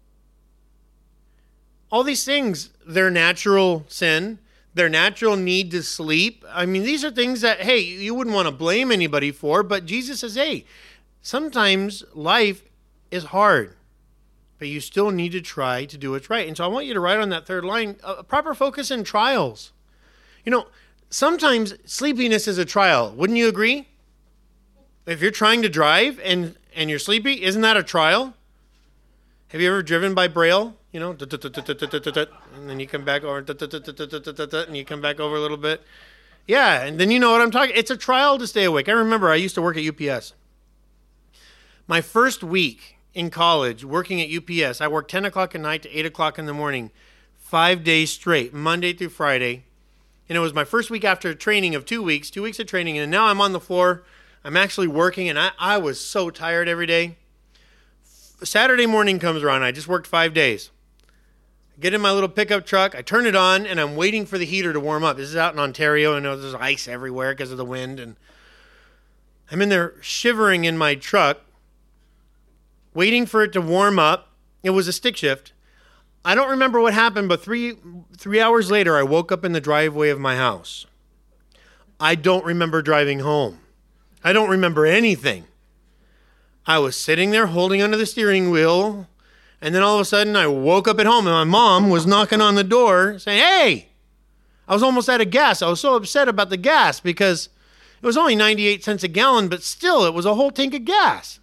All these things, their natural sin, their natural need to sleep. I mean, these are things that, hey, you wouldn't want to blame anybody for, but Jesus says, hey, sometimes life is hard, but you still need to try to do what's right. And so I want you to write on that third line, a proper focus in trials. You know, sometimes sleepiness is a trial. Wouldn't you agree? If you're trying to drive and, and you're sleepy, isn't that a trial? Have you ever driven by Braille? You know, and then you come back over, and you come back over a little bit. Yeah, and then you know what I'm talking. It's a trial to stay awake. I remember I used to work at U P S. My first week in college working at U P S, I worked ten o'clock at night to eight o'clock in the morning, five days straight, Monday through Friday. And it was my first week after training of two weeks, two weeks of training, and now I'm on the floor. I'm actually working, and I, I was so tired every day. Saturday morning comes around. I just worked five days. I get in my little pickup truck. I turn it on, and I'm waiting for the heater to warm up. This is out in Ontario, and there's ice everywhere because of the wind. And I'm in there shivering in my truck, waiting for it to warm up. It was a stick shift. I don't remember what happened, but three three hours later, I woke up in the driveway of my house. I don't remember driving home. I don't remember anything. I was sitting there holding onto the steering wheel, and then all of a sudden I woke up at home, and my mom was knocking on the door saying, hey! I was almost out of gas. I was so upset about the gas because it was only ninety-eight cents a gallon, but still, it was a whole tank of gas.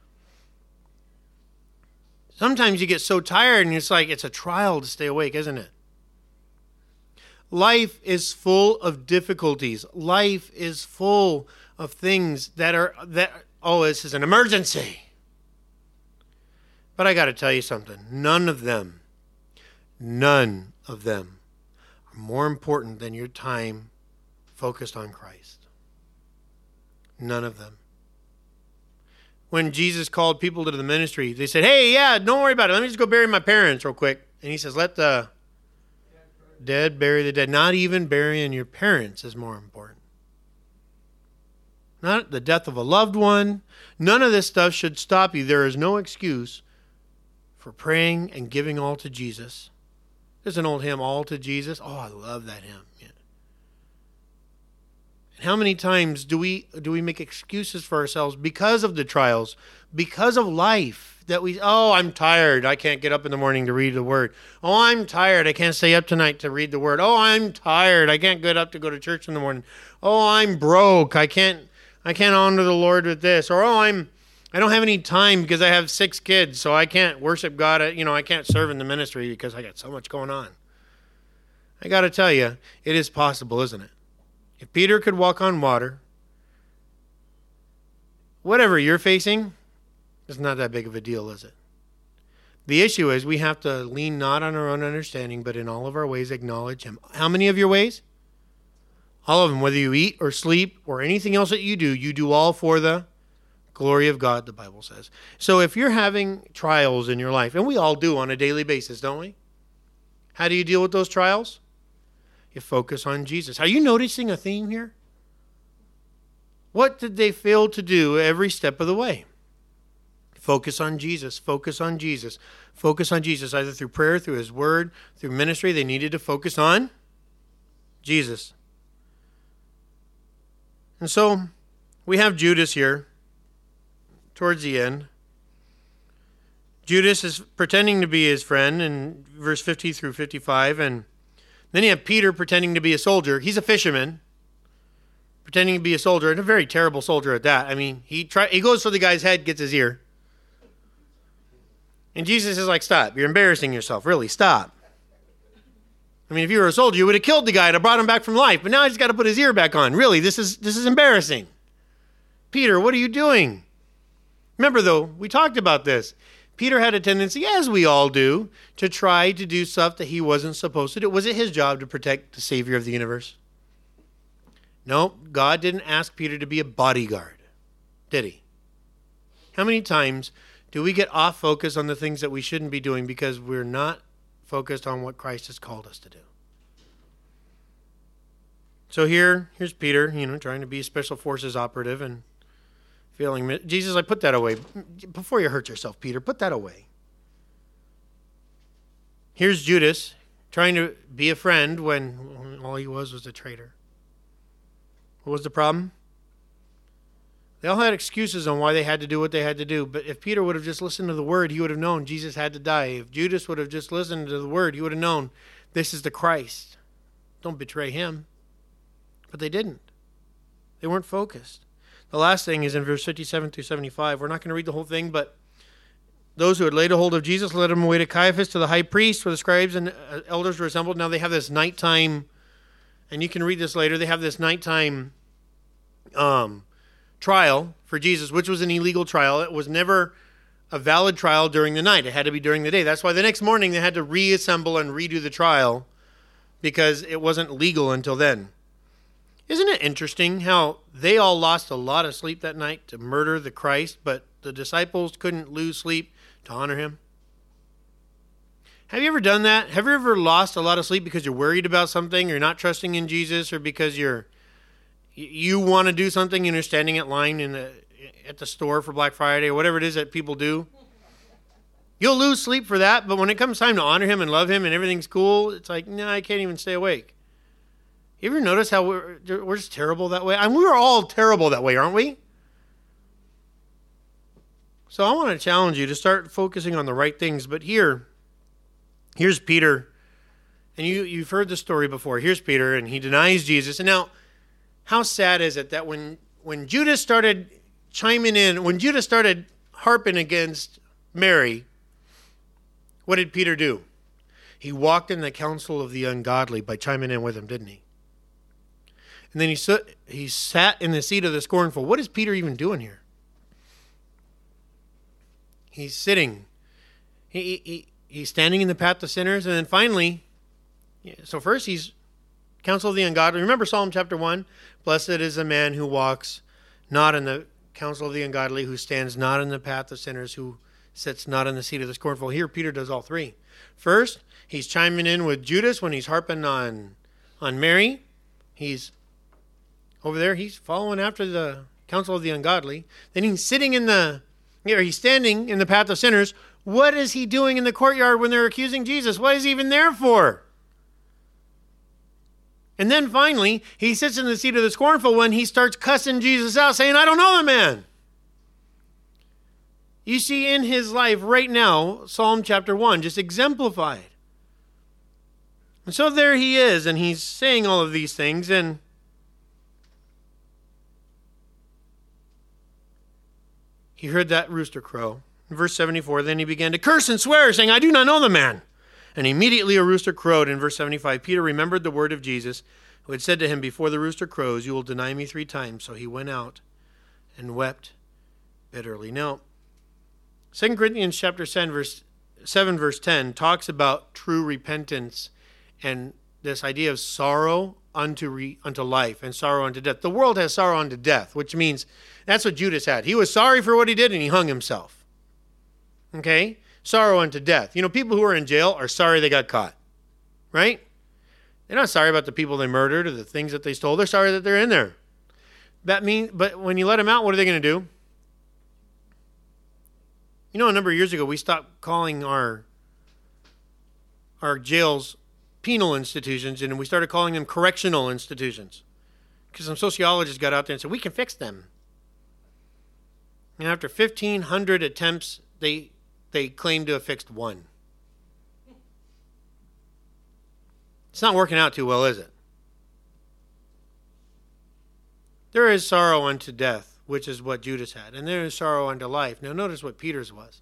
Sometimes you get so tired, and it's like it's a trial to stay awake, isn't it? Life is full of difficulties. Life is full of things that are, that oh, this is an emergency. But I got to tell you something. None of them, none of them are more important than your time focused on Christ. None of them. When Jesus called people to the ministry, they said, hey, yeah, don't worry about it. Let me just go bury my parents real quick. And he says, let the dead bury the dead. Not even burying your parents is more important. Not the death of a loved one. None of this stuff should stop you. There is no excuse for praying and giving all to Jesus. There's an old hymn, All to Jesus. Oh, I love that hymn. Yeah. And how many times do we do we make excuses for ourselves because of the trials, because of life, that we, oh, I'm tired. I can't get up in the morning to read the Word. Oh, I'm tired. I can't stay up tonight to read the Word. Oh, I'm tired. I can't get up to go to church in the morning. Oh, I'm broke. I can't I can't honor the Lord with this. Or, oh, I'm I don't have any time because I have six kids, so I can't worship God. You know, I can't serve in the ministry because I got so much going on. I got to tell you, it is possible, isn't it? If Peter could walk on water, whatever you're facing, it's not that big of a deal, is it? The issue is we have to lean not on our own understanding, but in all of our ways acknowledge Him. How many of your ways? All of them. Whether you eat or sleep or anything else that you do, you do all for the glory of God, the Bible says. So if you're having trials in your life, and we all do on a daily basis, don't we? How do you deal with those trials? You focus on Jesus. Are you noticing a theme here? What did they fail to do every step of the way? Focus on Jesus. Focus on Jesus. Focus on Jesus, either through prayer, through His Word, through ministry. They needed to focus on Jesus. And so we have Judas here towards the end. Judas is pretending to be his friend in verse fifty through fifty-five, and then you have Peter pretending to be a soldier. He's a fisherman, pretending to be a soldier, and a very terrible soldier at that. I mean, he try, he goes for the guy's head, gets his ear. And Jesus is like, stop. You're embarrassing yourself. Really, stop. I mean, if you were a soldier, you would have killed the guy and brought him back from life. But now he's got to put his ear back on. Really, this is this is embarrassing. Peter, what are you doing? Remember, though, we talked about this. Peter had a tendency, as we all do, to try to do stuff that he wasn't supposed to do. Was it his job to protect the Savior of the universe? No, God didn't ask Peter to be a bodyguard, did He? How many times do we get off focus on the things that we shouldn't be doing because we're not focused on what Christ has called us to do? So here, here's Peter, you know, trying to be a special forces operative and feeling, Jesus, I put that away. Before you hurt yourself, Peter, put that away. Here's Judas trying to be a friend when all he was was a traitor. What was the problem? They all had excuses on why they had to do what they had to do. But if Peter would have just listened to the word, he would have known Jesus had to die. If Judas would have just listened to the word, he would have known this is the Christ. Don't betray him. But they didn't. They weren't focused. The last thing is in verse fifty-seven through seventy-five. We're not going to read the whole thing, but those who had laid a hold of Jesus led him away to Caiaphas, to the high priest, where the scribes and elders were assembled. Now they have this nighttime, and you can read this later, they have this nighttime um, trial for Jesus, which was an illegal trial. It was never a valid trial during the night. It had to be during the day. That's why the next morning they had to reassemble and redo the trial, because it wasn't legal until then. Isn't it interesting how they all lost a lot of sleep that night to murder the Christ, but the disciples couldn't lose sleep to honor him? Have you ever done that? Have you ever lost a lot of sleep because you're worried about something, you're not trusting in Jesus, or because you're you want to do something and you're standing at line in the, at the store for Black Friday or whatever it is that people do? You'll lose sleep for that, but when it comes time to honor him and love him and everything's cool, it's like, no, I can't even stay awake. You ever notice how we're, we're just terrible that way? I mean, we're all terrible that way, aren't we? So I want to challenge you to start focusing on the right things. But here, here's Peter. And you, you've heard the story before. Here's Peter, and he denies Jesus. And now, how sad is it that when, when Judas started chiming in, when Judas started harping against Mary, what did Peter do? He walked in the counsel of the ungodly by chiming in with him, didn't he? And then he, he sat in the seat of the scornful. What is Peter even doing here? He's sitting. He, he He's standing in the path of sinners. And then finally, so first he's counsel of the ungodly. Remember Psalm chapter one? Blessed is the man who walks not in the counsel of the ungodly, who stands not in the path of sinners, who sits not in the seat of the scornful. Here, Peter does all three. First, he's chiming in with Judas when he's harping on, on Mary. He's over there. He's following after the counsel of the ungodly. Then he's sitting in the, or he's standing in the path of sinners. What is he doing in the courtyard when they're accusing Jesus? What is he even there for? And then finally, he sits in the seat of the scornful when he starts cussing Jesus out, saying, I don't know the man. You see in his life right now, Psalm chapter one, just exemplified. And so there he is, and he's saying all of these things, and he heard that rooster crow. In verse seventy-four, then he began to curse and swear, saying, I do not know the man. And immediately a rooster crowed. In verse seventy-five, Peter remembered the word of Jesus, who had said to him, before the rooster crows, you will deny me three times. So he went out and wept bitterly. Now, Second Corinthians chapter seven verse, seven, verse ten talks about true repentance and this idea of sorrow unto re, unto life and sorrow unto death. The world has sorrow unto death, which means that's what Judas had. He was sorry for what he did and he hung himself. Okay? Sorrow unto death. You know, people who are in jail are sorry they got caught. Right? They're not sorry about the people they murdered or the things that they stole. They're sorry that they're in there. That means, but when you let them out, what are they going to do? You know, a number of years ago, we stopped calling our our jails penal institutions, and we started calling them correctional institutions. Because some sociologists got out there and said, we can fix them. And after fifteen hundred attempts, they they claimed to have fixed one. It's not working out too well, is it? There is sorrow unto death, which is what Judas had, and there is sorrow unto life. Now notice what Peter's was.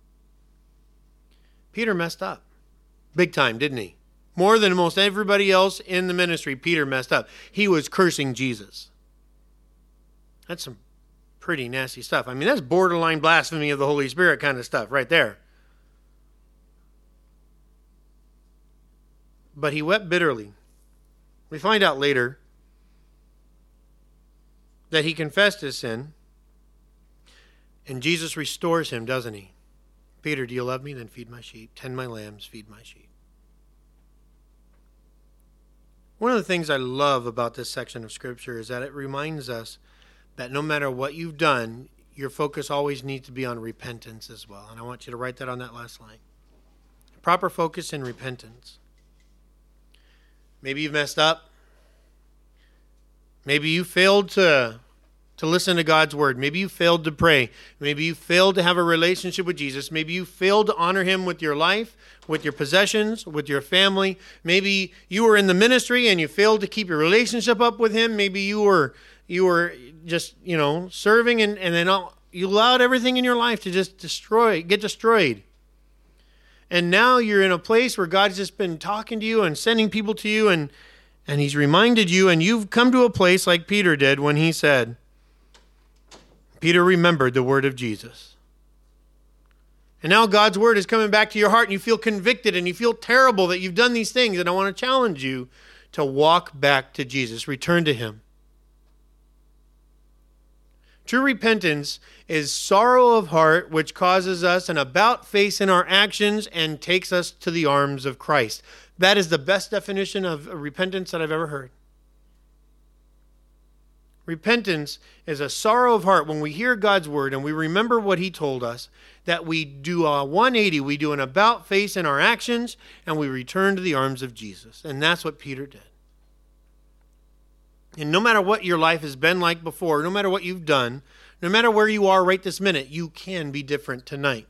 Peter messed up. Big time, didn't he? More than most everybody else in the ministry, Peter messed up. He was cursing Jesus. That's some pretty nasty stuff. I mean, that's borderline blasphemy of the Holy Spirit kind of stuff right there. But he wept bitterly. We find out later that he confessed his sin, and Jesus restores him, doesn't he? Peter, do you love me? Then feed my sheep. Tend my lambs, feed my sheep. One of the things I love about this section of Scripture is that it reminds us that no matter what you've done, your focus always needs to be on repentance as well. And I want you to write that on that last line. Proper focus in repentance. Maybe you've messed up. Maybe you failed to, to listen to God's word. Maybe you failed to pray. Maybe you failed to have a relationship with Jesus. Maybe you failed to honor him with your life, with your possessions, with your family. Maybe you were in the ministry and you failed to keep your relationship up with him. Maybe you were you were just, you know, serving and, and then all, you allowed everything in your life to just destroy, get destroyed. And now you're in a place where God's just been talking to you and sending people to you, and, and he's reminded you, and you've come to a place like Peter did when he said, Peter remembered the word of Jesus. And now God's word is coming back to your heart, and you feel convicted, and you feel terrible that you've done these things, and I want to challenge you to walk back to Jesus, return to him. True repentance is sorrow of heart, which causes us an about face in our actions and takes us to the arms of Christ. That is the best definition of repentance that I've ever heard. Repentance is a sorrow of heart when we hear God's word and we remember what he told us, that we do a one eighty, we do an about face in our actions, and we return to the arms of Jesus. And that's what Peter did. And no matter what your life has been like before, no matter what you've done, no matter where you are right this minute, you can be different tonight.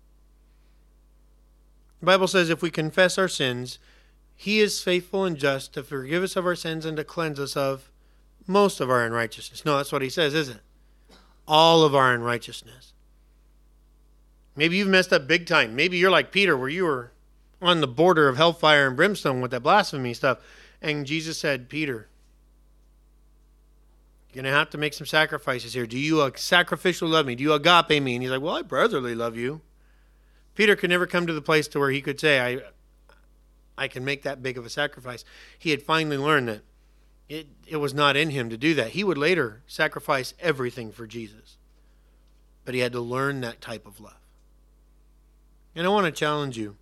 The Bible says if we confess our sins, he is faithful and just to forgive us of our sins and to cleanse us of most of our unrighteousness. No, that's what he says, isn't it? All of our unrighteousness. Maybe you've messed up big time. Maybe you're like Peter, where you were on the border of hellfire and brimstone with that blasphemy stuff. And Jesus said, Peter, you're going to have to make some sacrifices here. Do you uh, sacrificially love me? Do you agape me? And he's like, well, I brotherly love you. Peter could never come to the place to where he could say, I I can make that big of a sacrifice. He had finally learned that it, it was not in him to do that. He would later sacrifice everything for Jesus. But he had to learn that type of love. And I want to challenge you.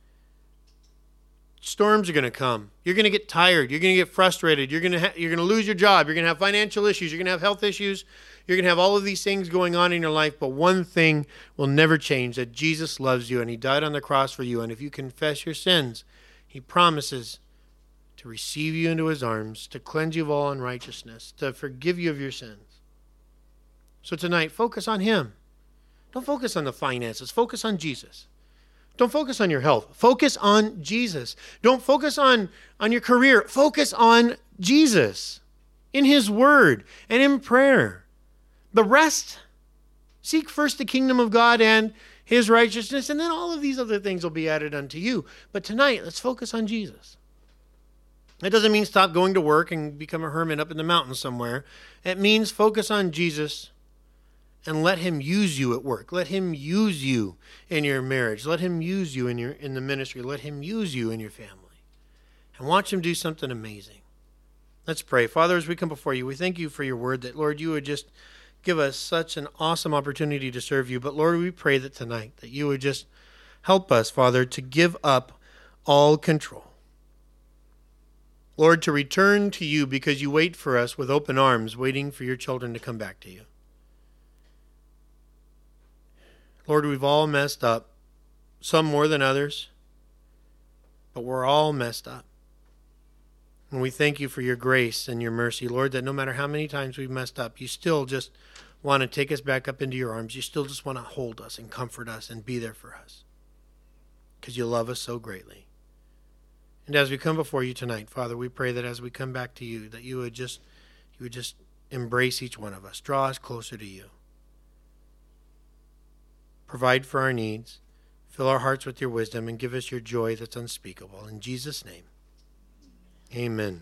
Storms are going to come. You're going to get tired. You're going to get frustrated. You're going to ha- you're going to lose your job. You're going to have financial issues. You're going to have health issues. You're going to have all of these things going on in your life. But one thing will never change, that Jesus loves you and he died on the cross for you. And if you confess your sins, he promises to receive you into his arms, to cleanse you of all unrighteousness, to forgive you of your sins. So tonight, focus on him. Don't focus on the finances. Focus on Jesus. Don't focus on your health. Focus on Jesus. Don't focus on, on your career. Focus on Jesus in his word and in prayer. The rest, seek first the kingdom of God and his righteousness, and then all of these other things will be added unto you. But tonight, let's focus on Jesus. That doesn't mean stop going to work and become a hermit up in the mountains somewhere. It means focus on Jesus and let him use you at work. Let him use you in your marriage. Let him use you in your in the ministry. Let him use you in your family. And watch him do something amazing. Let's pray. Father, as we come before you, we thank you for your word, that, Lord, you would just give us such an awesome opportunity to serve you. But, Lord, we pray that tonight, that you would just help us, Father, to give up all control. Lord, to return to you because you wait for us with open arms, waiting for your children to come back to you. Lord, we've all messed up, some more than others, but we're all messed up. And we thank you for your grace and your mercy, Lord, that no matter how many times we've messed up, you still just want to take us back up into your arms. You still just want to hold us and comfort us and be there for us because you love us so greatly. And as we come before you tonight, Father, we pray that as we come back to you, that you would just, you would just embrace each one of us, draw us closer to you. Provide for our needs, fill our hearts with your wisdom, and give us your joy that's unspeakable. In Jesus' name, amen.